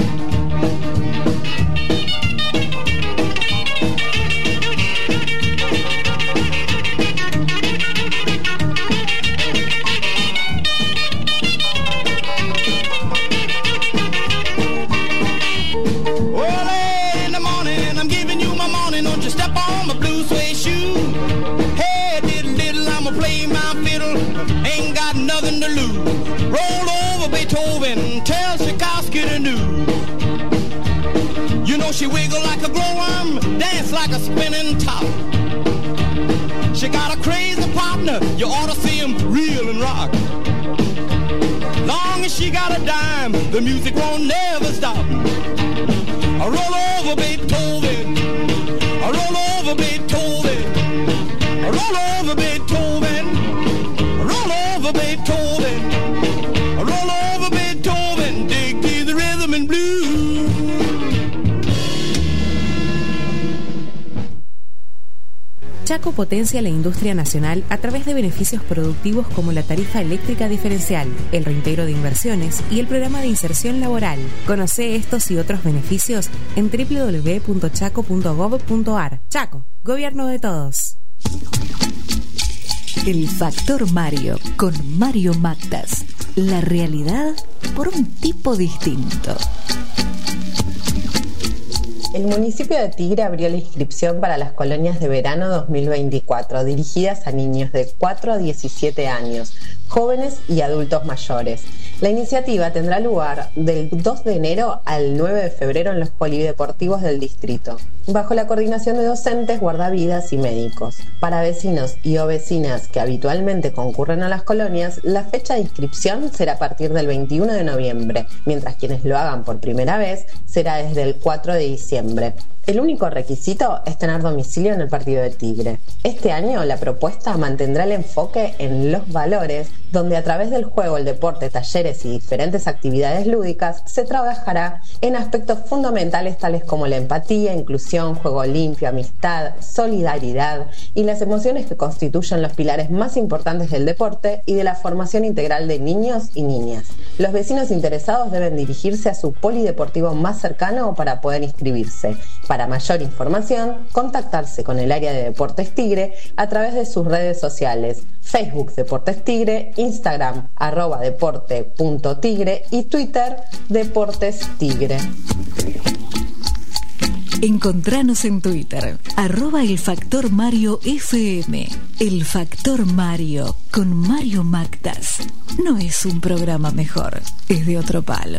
Nothing to lose. Roll over Beethoven, tell Tchaikovsky the news. You know she wiggle like a glowworm, dance like a spinning top. She got a crazy partner, you ought to see him reel and rock. Long as she got a dime, the music won't never stop. I roll over Beethoven, I roll over Beethoven, I roll over Beethoven, I roll over Beethoven, I roll over Beethoven, dig to the rhythm and blues. Chaco potencia la industria nacional a través de beneficios productivos como la tarifa eléctrica diferencial, el reintegro de inversiones y el programa de inserción laboral. Conoce estos y otros beneficios en www.chaco.gov.ar. Chaco, gobierno de todos. El Factor Mario, con Mario Mactas. La realidad por un tipo distinto. El municipio de Tigre abrió la inscripción para las colonias de verano 2024, dirigidas a niños de 4 a 17 años, jóvenes y adultos mayores. La iniciativa tendrá lugar del 2 de enero al 9 de febrero en los polideportivos del distrito, bajo la coordinación de docentes, guardavidas y médicos. Para vecinos y o vecinas que habitualmente concurren a las colonias, la fecha de inscripción será a partir del 21 de noviembre, mientras quienes lo hagan por primera vez será desde el 4 de diciembre. El único requisito es tener domicilio en el partido de Tigre. Este año la propuesta mantendrá el enfoque en los valores, donde a través del juego, el deporte, talleres y diferentes actividades lúdicas se trabajará en aspectos fundamentales tales como la empatía, inclusión, juego limpio, amistad, solidaridad y las emociones que constituyen los pilares más importantes del deporte y de la formación integral de niños y niñas. Los vecinos interesados deben dirigirse a su polideportivo más cercano para poder inscribirse. Para mayor información, contactarse con el área de Deportes Tigre a través de sus redes sociales: Facebook Deportes Tigre, Instagram @deporte.tigre y Twitter Deportes Tigre. Encontranos en Twitter, @elfactorMarioFM. El Factor Mario, con Mario Mactas. No es un programa mejor, es de otro palo.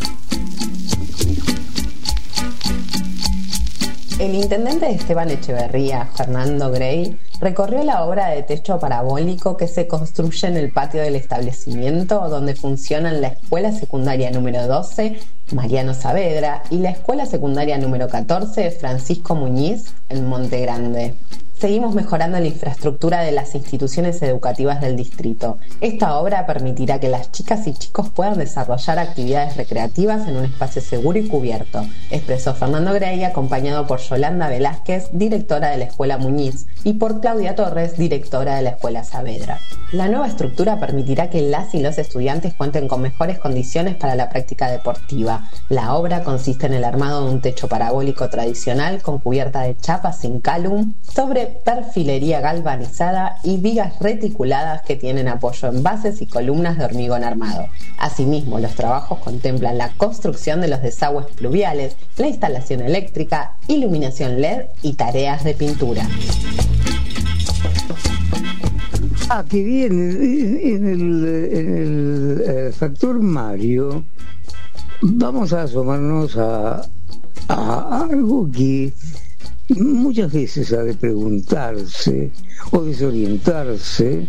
El intendente de Esteban Echeverría, Fernando Grey, recorrió la obra de techo parabólico que se construye en el patio del establecimiento donde funcionan la Escuela Secundaria número 12, Mariano Saavedra, y la Escuela Secundaria número 14, Francisco Muñiz, en Monte Grande. Seguimos mejorando la infraestructura de las instituciones educativas del distrito. Esta obra permitirá que las chicas y chicos puedan desarrollar actividades recreativas en un espacio seguro y cubierto, expresó Fernando Grey, acompañado por Yolanda Velázquez, directora de la Escuela Muñiz, y por Claudia Torres, directora de la Escuela Saavedra. La nueva estructura permitirá que las y los estudiantes cuenten con mejores condiciones para la práctica deportiva. La obra consiste en el armado de un techo parabólico tradicional con cubierta de chapa sin calum, sobre perfilería galvanizada y vigas reticuladas que tienen apoyo en bases y columnas de hormigón armado. Asimismo, los trabajos contemplan la construcción de los desagües pluviales, la instalación eléctrica, iluminación LED y tareas de pintura. Ah, qué bien. En el Factor Mario vamos a asomarnos a algo que muchas veces ha de preguntarse o desorientarse,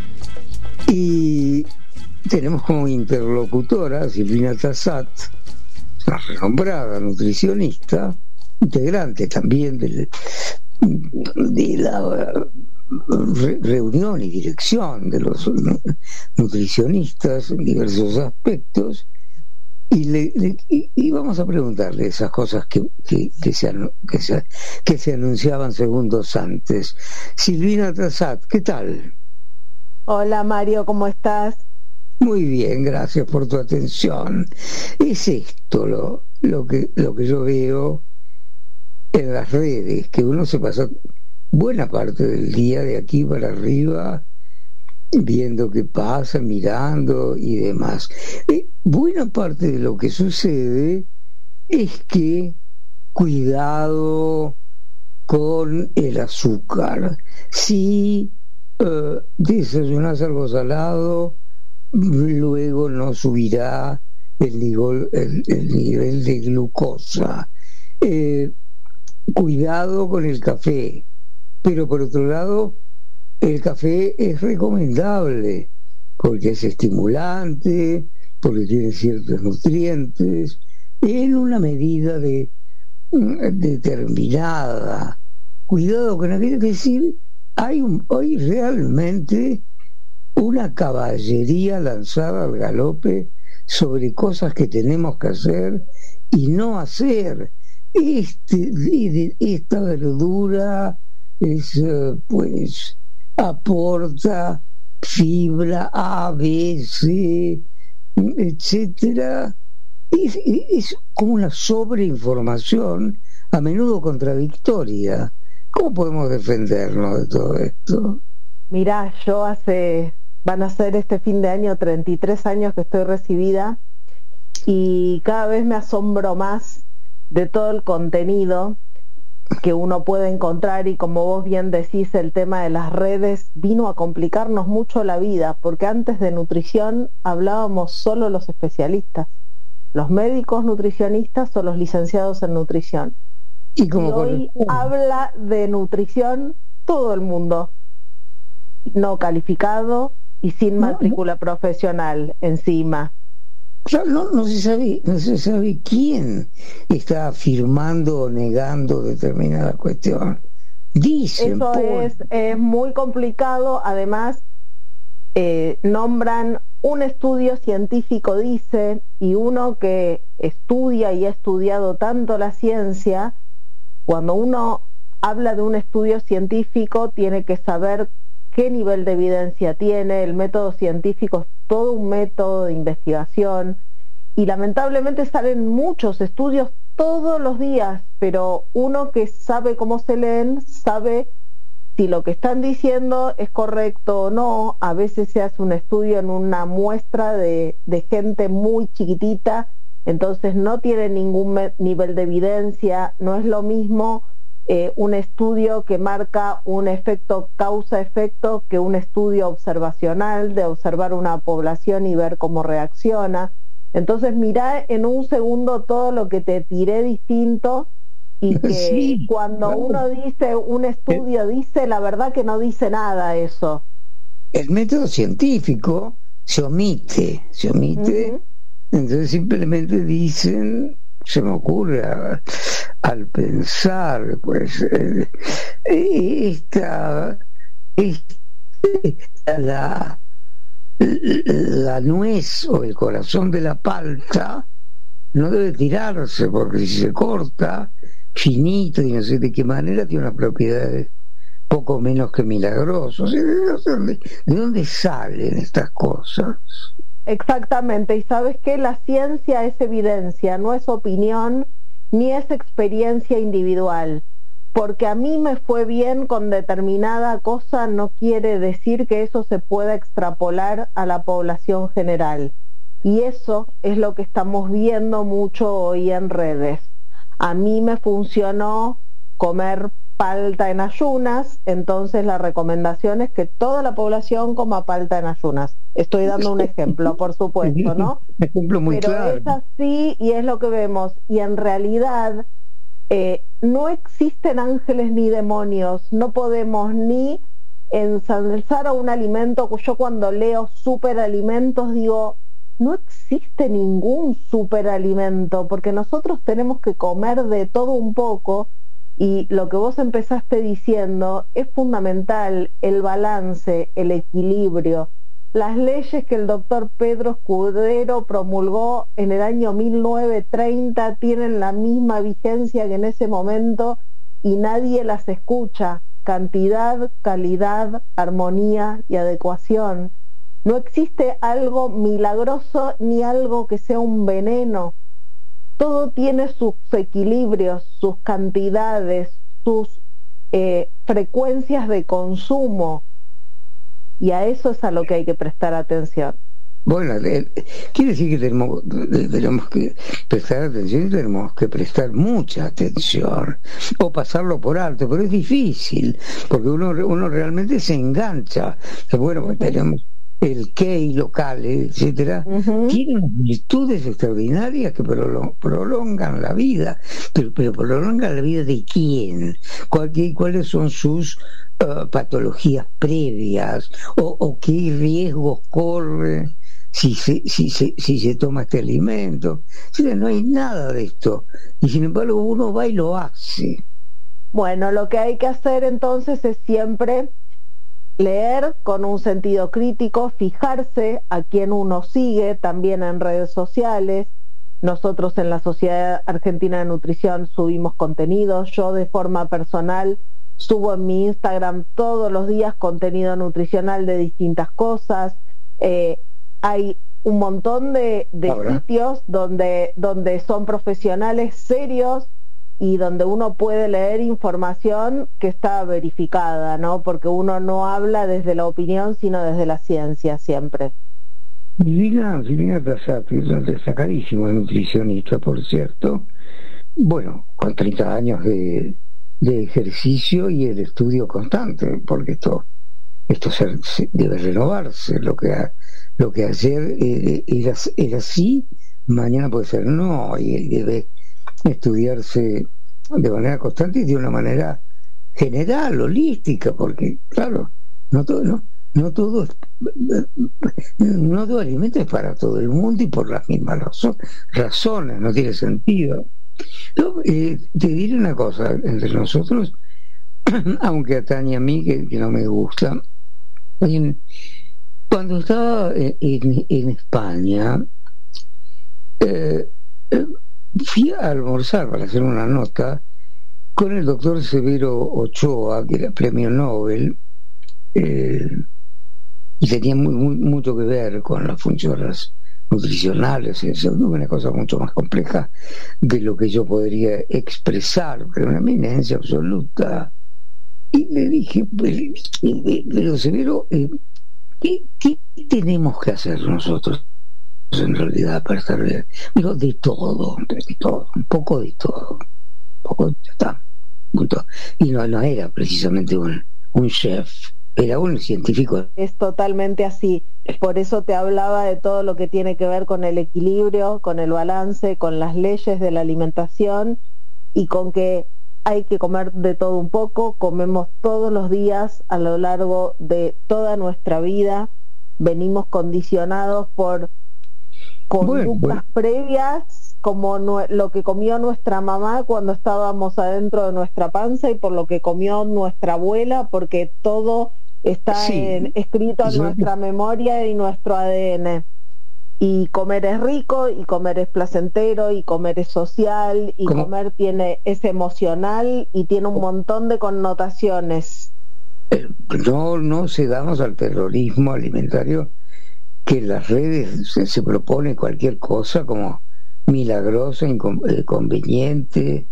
y tenemos como interlocutora a Silvina Tassat, una renombrada nutricionista, integrante también de la reunión y dirección de los nutricionistas en diversos aspectos, y vamos a preguntarle esas cosas que se anunciaban segundos antes. Silvina Tassat, ¿qué tal? Hola Mario, ¿cómo estás? Muy bien, gracias por tu atención. Es esto lo que yo veo en las redes, que uno se pasa buena parte del día de aquí para arriba viendo qué pasa, mirando y demás. Buena parte de lo que sucede es que cuidado con el azúcar. Si desayunas algo salado, luego no subirá el nivel de glucosa. Cuidado con el café, pero por otro lado el café es recomendable porque es estimulante, porque tiene ciertos nutrientes en una medida determinada. Cuidado con aquello, que decir, hay realmente una caballería lanzada al galope sobre cosas que tenemos que hacer y no hacer. Esta verdura pues aporta fibra A, B, C, etcétera. Es como una sobreinformación, a menudo contradictoria. ¿Cómo podemos defendernos de todo esto? Mirá, van a ser este fin de año 33 años que estoy recibida, y cada vez me asombro más de todo el contenido que uno puede encontrar, y como vos bien decís, el tema de las redes vino a complicarnos mucho la vida, porque antes de nutrición hablábamos solo los especialistas, los médicos nutricionistas o los licenciados en nutrición, y hoy habla de nutrición todo el mundo, no calificado y sin matrícula profesional encima. No se sabe quién está afirmando o negando determinada cuestión. Dicen, eso es muy complicado. Además, nombran un estudio científico, dicen, y uno que estudia y ha estudiado tanto la ciencia, cuando uno habla de un estudio científico tiene que saber qué nivel de evidencia tiene. El método científico es todo un método de investigación, y lamentablemente salen muchos estudios todos los días, pero uno que sabe cómo se leen sabe si lo que están diciendo es correcto o no. A veces se hace un estudio en una muestra de gente muy chiquitita, entonces no tiene ningún nivel de evidencia. No es lo mismo un estudio que marca un efecto causa-efecto que un estudio observacional de observar una población y ver cómo reacciona. Entonces mirá en un segundo todo lo que te tiré distinto, y que sí, cuando uno dice un estudio dice, la verdad que no dice nada eso. El método científico se omite, entonces simplemente dicen, se me ocurre al pensar, pues la nuez o el corazón de la palta no debe tirarse, porque si se corta finito y no sé de qué manera, tiene unas propiedades poco menos que milagrosas. ¿De dónde salen estas cosas? Exactamente, y sabes que la ciencia es evidencia, no es opinión ni es experiencia individual. Porque a mí me fue bien con determinada cosa no quiere decir que eso se pueda extrapolar a la población general. Y eso es lo que estamos viendo mucho hoy en redes. A mí me funcionó comer palta en ayunas, entonces la recomendación es que toda la población coma palta en ayunas. Estoy dando un ejemplo, por supuesto, ¿no? Un ejemplo muy Pero claro. es así y es lo que vemos. Y en realidad no existen ángeles ni demonios, no podemos ni ensalzar a un alimento. Yo cuando leo superalimentos digo, no existe ningún superalimento, porque nosotros tenemos que comer de todo un poco. Y lo que vos empezaste diciendo es fundamental, el balance, el equilibrio. Las leyes que el doctor Pedro Escudero promulgó en el año 1930 tienen la misma vigencia que en ese momento y nadie las escucha. Cantidad, calidad, armonía y adecuación. No existe algo milagroso ni algo que sea un veneno. Todo tiene sus equilibrios, sus cantidades, sus frecuencias de consumo, y a eso es a lo que hay que prestar atención. Bueno, quiere decir que tenemos que prestar atención y tenemos que prestar mucha atención o pasarlo por alto, pero es difícil porque uno realmente se engancha. Bueno, pues tenemos el key local, etcétera, tiene unas virtudes extraordinarias que prolongan la vida, pero prolongan la vida de quién, cuáles son sus patologías previas o qué riesgos corre si se toma este alimento. No hay nada de esto y sin embargo uno va y lo hace. Bueno, lo que hay que hacer entonces es siempre leer con un sentido crítico, fijarse a quién uno sigue, también en redes sociales. Nosotros en la Sociedad Argentina de Nutrición subimos contenido. Yo de forma personal subo en mi Instagram todos los días contenido nutricional de distintas cosas. Hay un montón de sitios donde son profesionales serios y donde uno puede leer información que está verificada, ¿no? Porque uno no habla desde la opinión, sino desde la ciencia siempre. Silvina Tasati es una destacadísima nutricionista, por cierto. Bueno, con 30 años de ejercicio y el estudio constante, porque esto debe renovarse. Lo que ayer era sí, mañana puede ser no, y debe estudiarse de manera constante y de una manera general, holística, porque claro, no todo alimento es para todo el mundo y por las mismas razones, no tiene sentido. Te diré una cosa, entre nosotros, aunque atañe a mí, que no me gusta, cuando estaba en España, fui a almorzar para hacer una nota con el doctor Severo Ochoa, que era premio Nobel, y tenía mucho que ver con las funciones nutricionales. Eso es una cosa mucho más compleja de lo que yo podría expresar, pero una eminencia absoluta. Y le dije, pero Severo, ¿qué tenemos que hacer nosotros en realidad para estar bien? Digo, de todo, un poco de todo, ya está, punto. Y no era precisamente un chef, era un científico. Es totalmente así, por eso te hablaba de todo lo que tiene que ver con el equilibrio, con el balance, con las leyes de la alimentación y con que hay que comer de todo un poco. Comemos todos los días a lo largo de toda nuestra vida, venimos condicionados por conductas previas, como lo que comió nuestra mamá cuando estábamos adentro de nuestra panza y por lo que comió nuestra abuela, porque todo está escrito en nuestra memoria y nuestro ADN. Y comer es rico, y comer es placentero, y comer es social, y comer es emocional y tiene un montón de connotaciones. No cedamos al terrorismo alimentario, que en las redes se propone cualquier cosa como milagrosa, conveniente,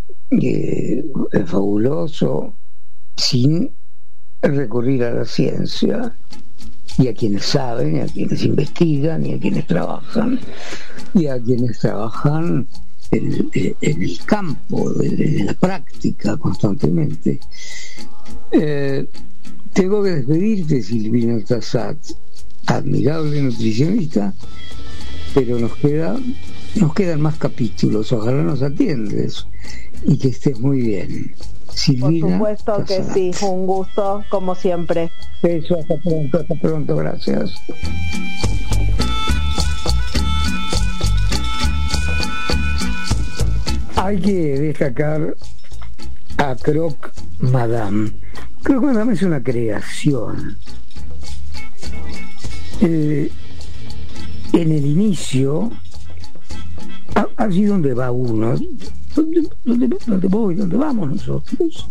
fabuloso, sin recurrir a la ciencia y a quienes saben, y a quienes investigan, y a quienes trabajan en el campo de la práctica constantemente. Tengo que despedirte, Silvina Tassat, admirable nutricionista, pero nos quedan más capítulos. Ojalá nos atiendes y que estés muy bien, Silvina. Por supuesto Tassat. que sí, un gusto como siempre. Eso, hasta pronto, gracias. Hay que destacar a Croque Madame. Croque Madame es una creación. En el inicio, allí donde va uno, donde vamos nosotros,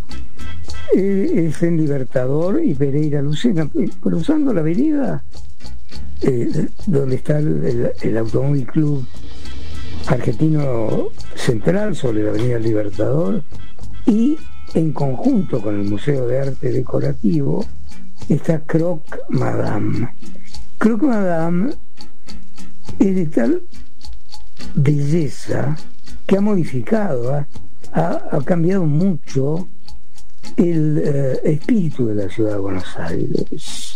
es en Libertador y Pereira Lucena, cruzando la avenida donde está el Automóvil Club Argentino Central, sobre la avenida Libertador, y en conjunto con el Museo de Arte Decorativo está Croque Madame. Croque Madame es de tal belleza que ha modificado, ha cambiado mucho el espíritu de la ciudad de Buenos Aires.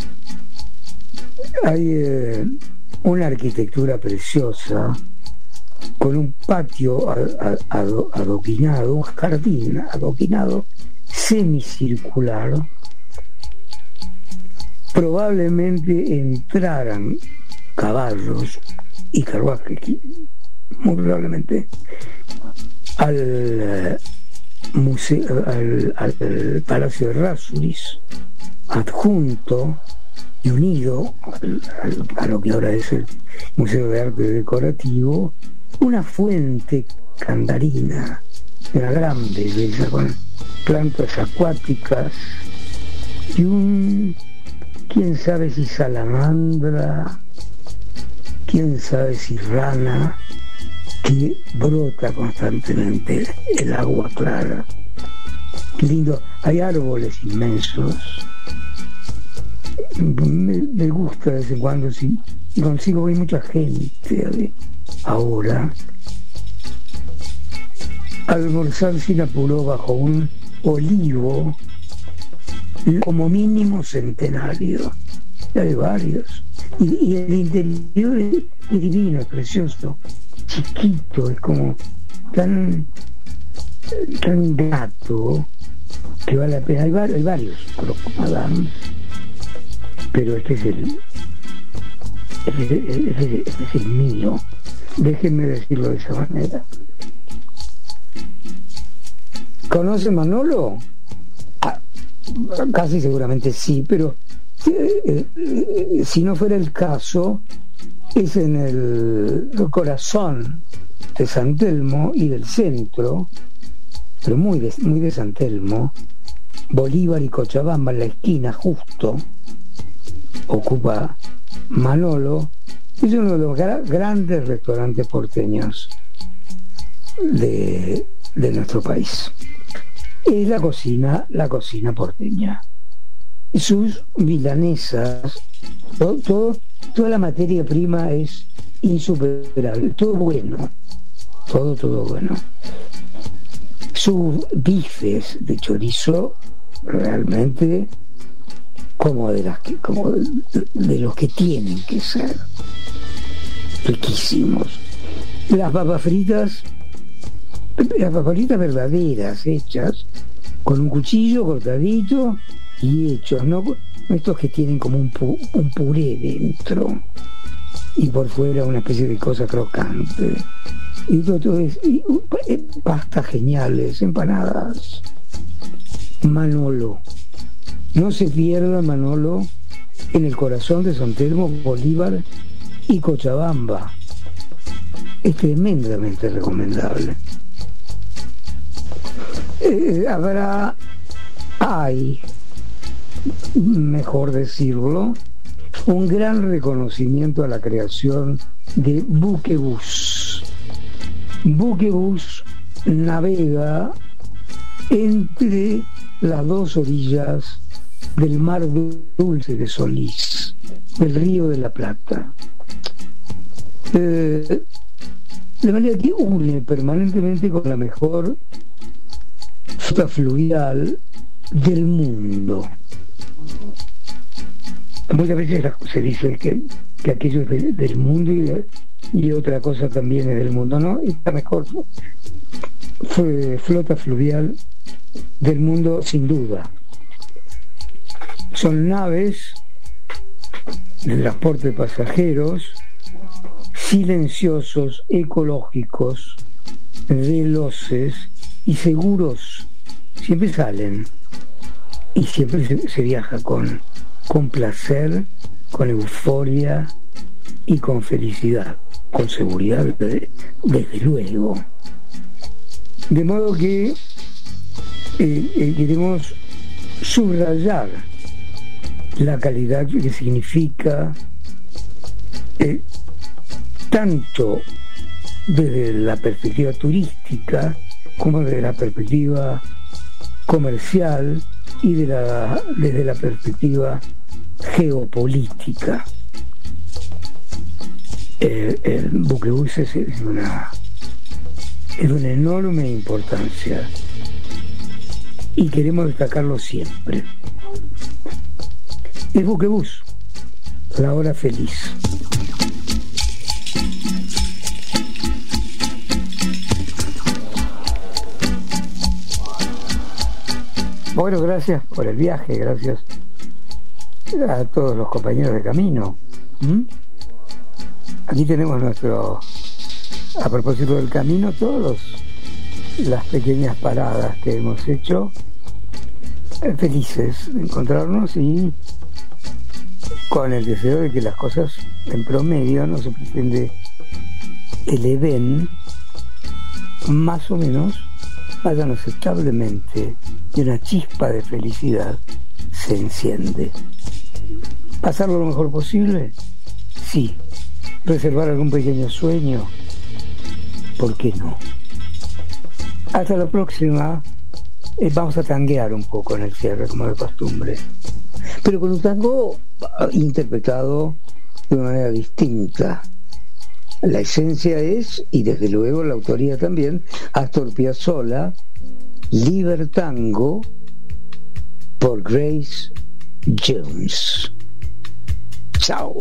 Hay una arquitectura preciosa, con un patio adoquinado, un jardín adoquinado semicircular. Probablemente entraran caballos y carruajes, muy probablemente, al museo, al Palacio de Rássuris, adjunto y unido a lo que ahora es el Museo de Arte Decorativo, una fuente candarina, una gran belleza, con plantas acuáticas y quién sabe si salamandra, quién sabe si rana, que brota constantemente el agua clara. Qué lindo. Hay árboles inmensos. Me gusta de vez en cuando, si consigo ver mucha gente ahora, almorzar sin apuro bajo un olivo como mínimo centenario. Hay varios. Y el interior es divino, es precioso, chiquito, es como tan gato que vale la pena. Hay varios Croque Madame, pero este es el mío. Déjenme decirlo de esa manera. ¿Conoce Manolo? Casi seguramente sí, pero si no fuera el caso, es en el corazón de San Telmo y del centro, pero muy de San Telmo, Bolívar y Cochabamba, en la esquina justo ocupa Manolo. Es uno de los grandes restaurantes porteños de nuestro país. Es la cocina porteña. Sus milanesas, toda la materia prima es insuperable, todo bueno, todo bueno. Sus bifes de chorizo realmente como de los que tienen que ser, riquísimos. Las papas fritas verdaderas, hechas con un cuchillo cortadito y hechos, no estos que tienen como un puré dentro y por fuera una especie de cosa crocante, y todo es pastas geniales, empanadas. Manolo, no se pierda Manolo, en el corazón de San Telmo, Bolívar y Cochabamba. Es tremendamente recomendable. Hay, mejor decirlo, un gran reconocimiento a la creación de Buquebus. Buquebus navega entre las dos orillas del mar dulce de Solís, del Río de la Plata. de manera que une permanentemente con la mejor flota fluvial del mundo. Muchas veces se dice que aquello es del mundo y otra cosa también es del mundo, ¿no? Esta mejor flota fluvial del mundo, sin duda. Son naves de transporte de pasajeros, silenciosos, ecológicos, veloces y seguros. Siempre salen y siempre se viaja con placer, con euforia y con felicidad, con seguridad, desde luego. De modo que queremos subrayar la calidad que significa tanto desde la perspectiva turística como desde la perspectiva comercial y desde la perspectiva geopolítica. El buquebús es de una enorme importancia y queremos destacarlo siempre. El buquebús, la hora feliz. Bueno, gracias por el viaje, gracias a todos los compañeros de camino. Aquí tenemos a propósito del camino, todas las pequeñas paradas que hemos hecho, felices de encontrarnos y con el deseo de que las cosas en promedio no se pretende eleven, más o menos vayan aceptablemente y una chispa de felicidad se enciende. ¿Pasarlo lo mejor posible? Sí. ¿Reservar algún pequeño sueño? ¿Por qué no? Hasta la próxima. Vamos a tanguear un poco en el cierre, como de costumbre, pero con un tango interpretado de una manera distinta. La esencia es, y desde luego la autoría también, Astor Piazzolla, Libertango, por Grace Jones. Chao.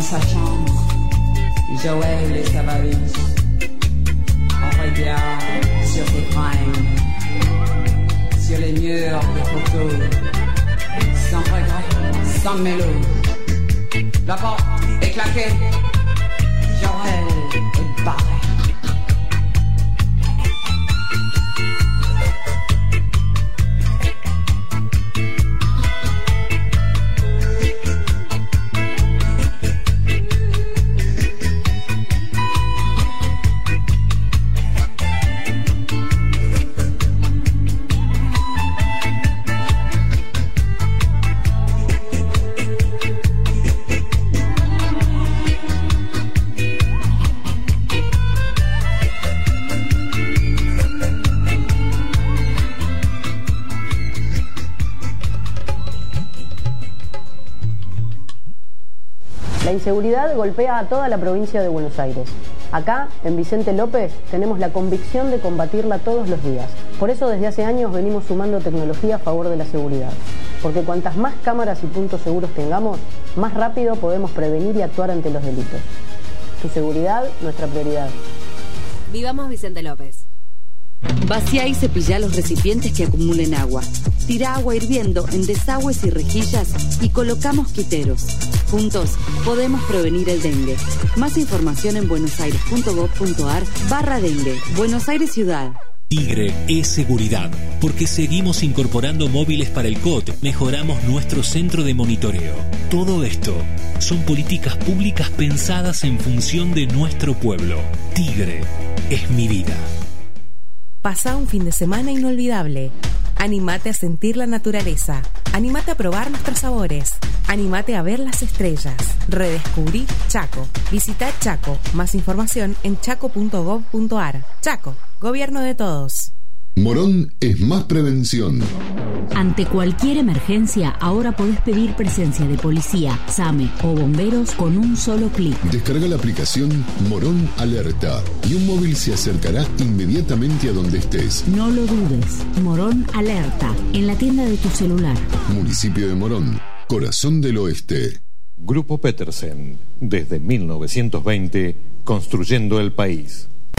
sa chambre, Joël et sa valise. On regarde sur des crèmes, sur les murs des photos, sans regret, sans mélo. La porte est claquée, Joël est barré. La inseguridad golpea a toda la provincia de Buenos Aires. Acá, en Vicente López, tenemos la convicción de combatirla todos los días. Por eso desde hace años venimos sumando tecnología a favor de la seguridad. Porque cuantas más cámaras y puntos seguros tengamos, más rápido podemos prevenir y actuar ante los delitos. Tu seguridad, nuestra prioridad. Vivamos Vicente López. Vacía y cepilla los recipientes que acumulen agua. Tira agua hirviendo en desagües y rejillas y coloca mosquiteros. Juntos podemos prevenir el dengue. Más información en buenosaires.gov.ar/dengue. Buenos Aires Ciudad. Tigre es seguridad, porque seguimos incorporando móviles para el COT, mejoramos nuestro centro de monitoreo. Todo esto son políticas públicas pensadas en función de nuestro pueblo. Tigre es mi vida. Pasá un fin de semana inolvidable. Anímate a sentir la naturaleza. Anímate a probar nuestros sabores. Anímate a ver las estrellas. Redescubrí Chaco. Visita Chaco. Más información en chaco.gov.ar. Chaco, gobierno de todos. Morón es más prevención. Ante cualquier emergencia, ahora podés pedir presencia de policía, SAME o bomberos con un solo clic. Descarga la aplicación Morón Alerta y un móvil se acercará inmediatamente a donde estés. No lo dudes. Morón Alerta, en la tienda de tu celular. Municipio de Morón, corazón del oeste. Grupo Petersen, desde 1920, construyendo el país.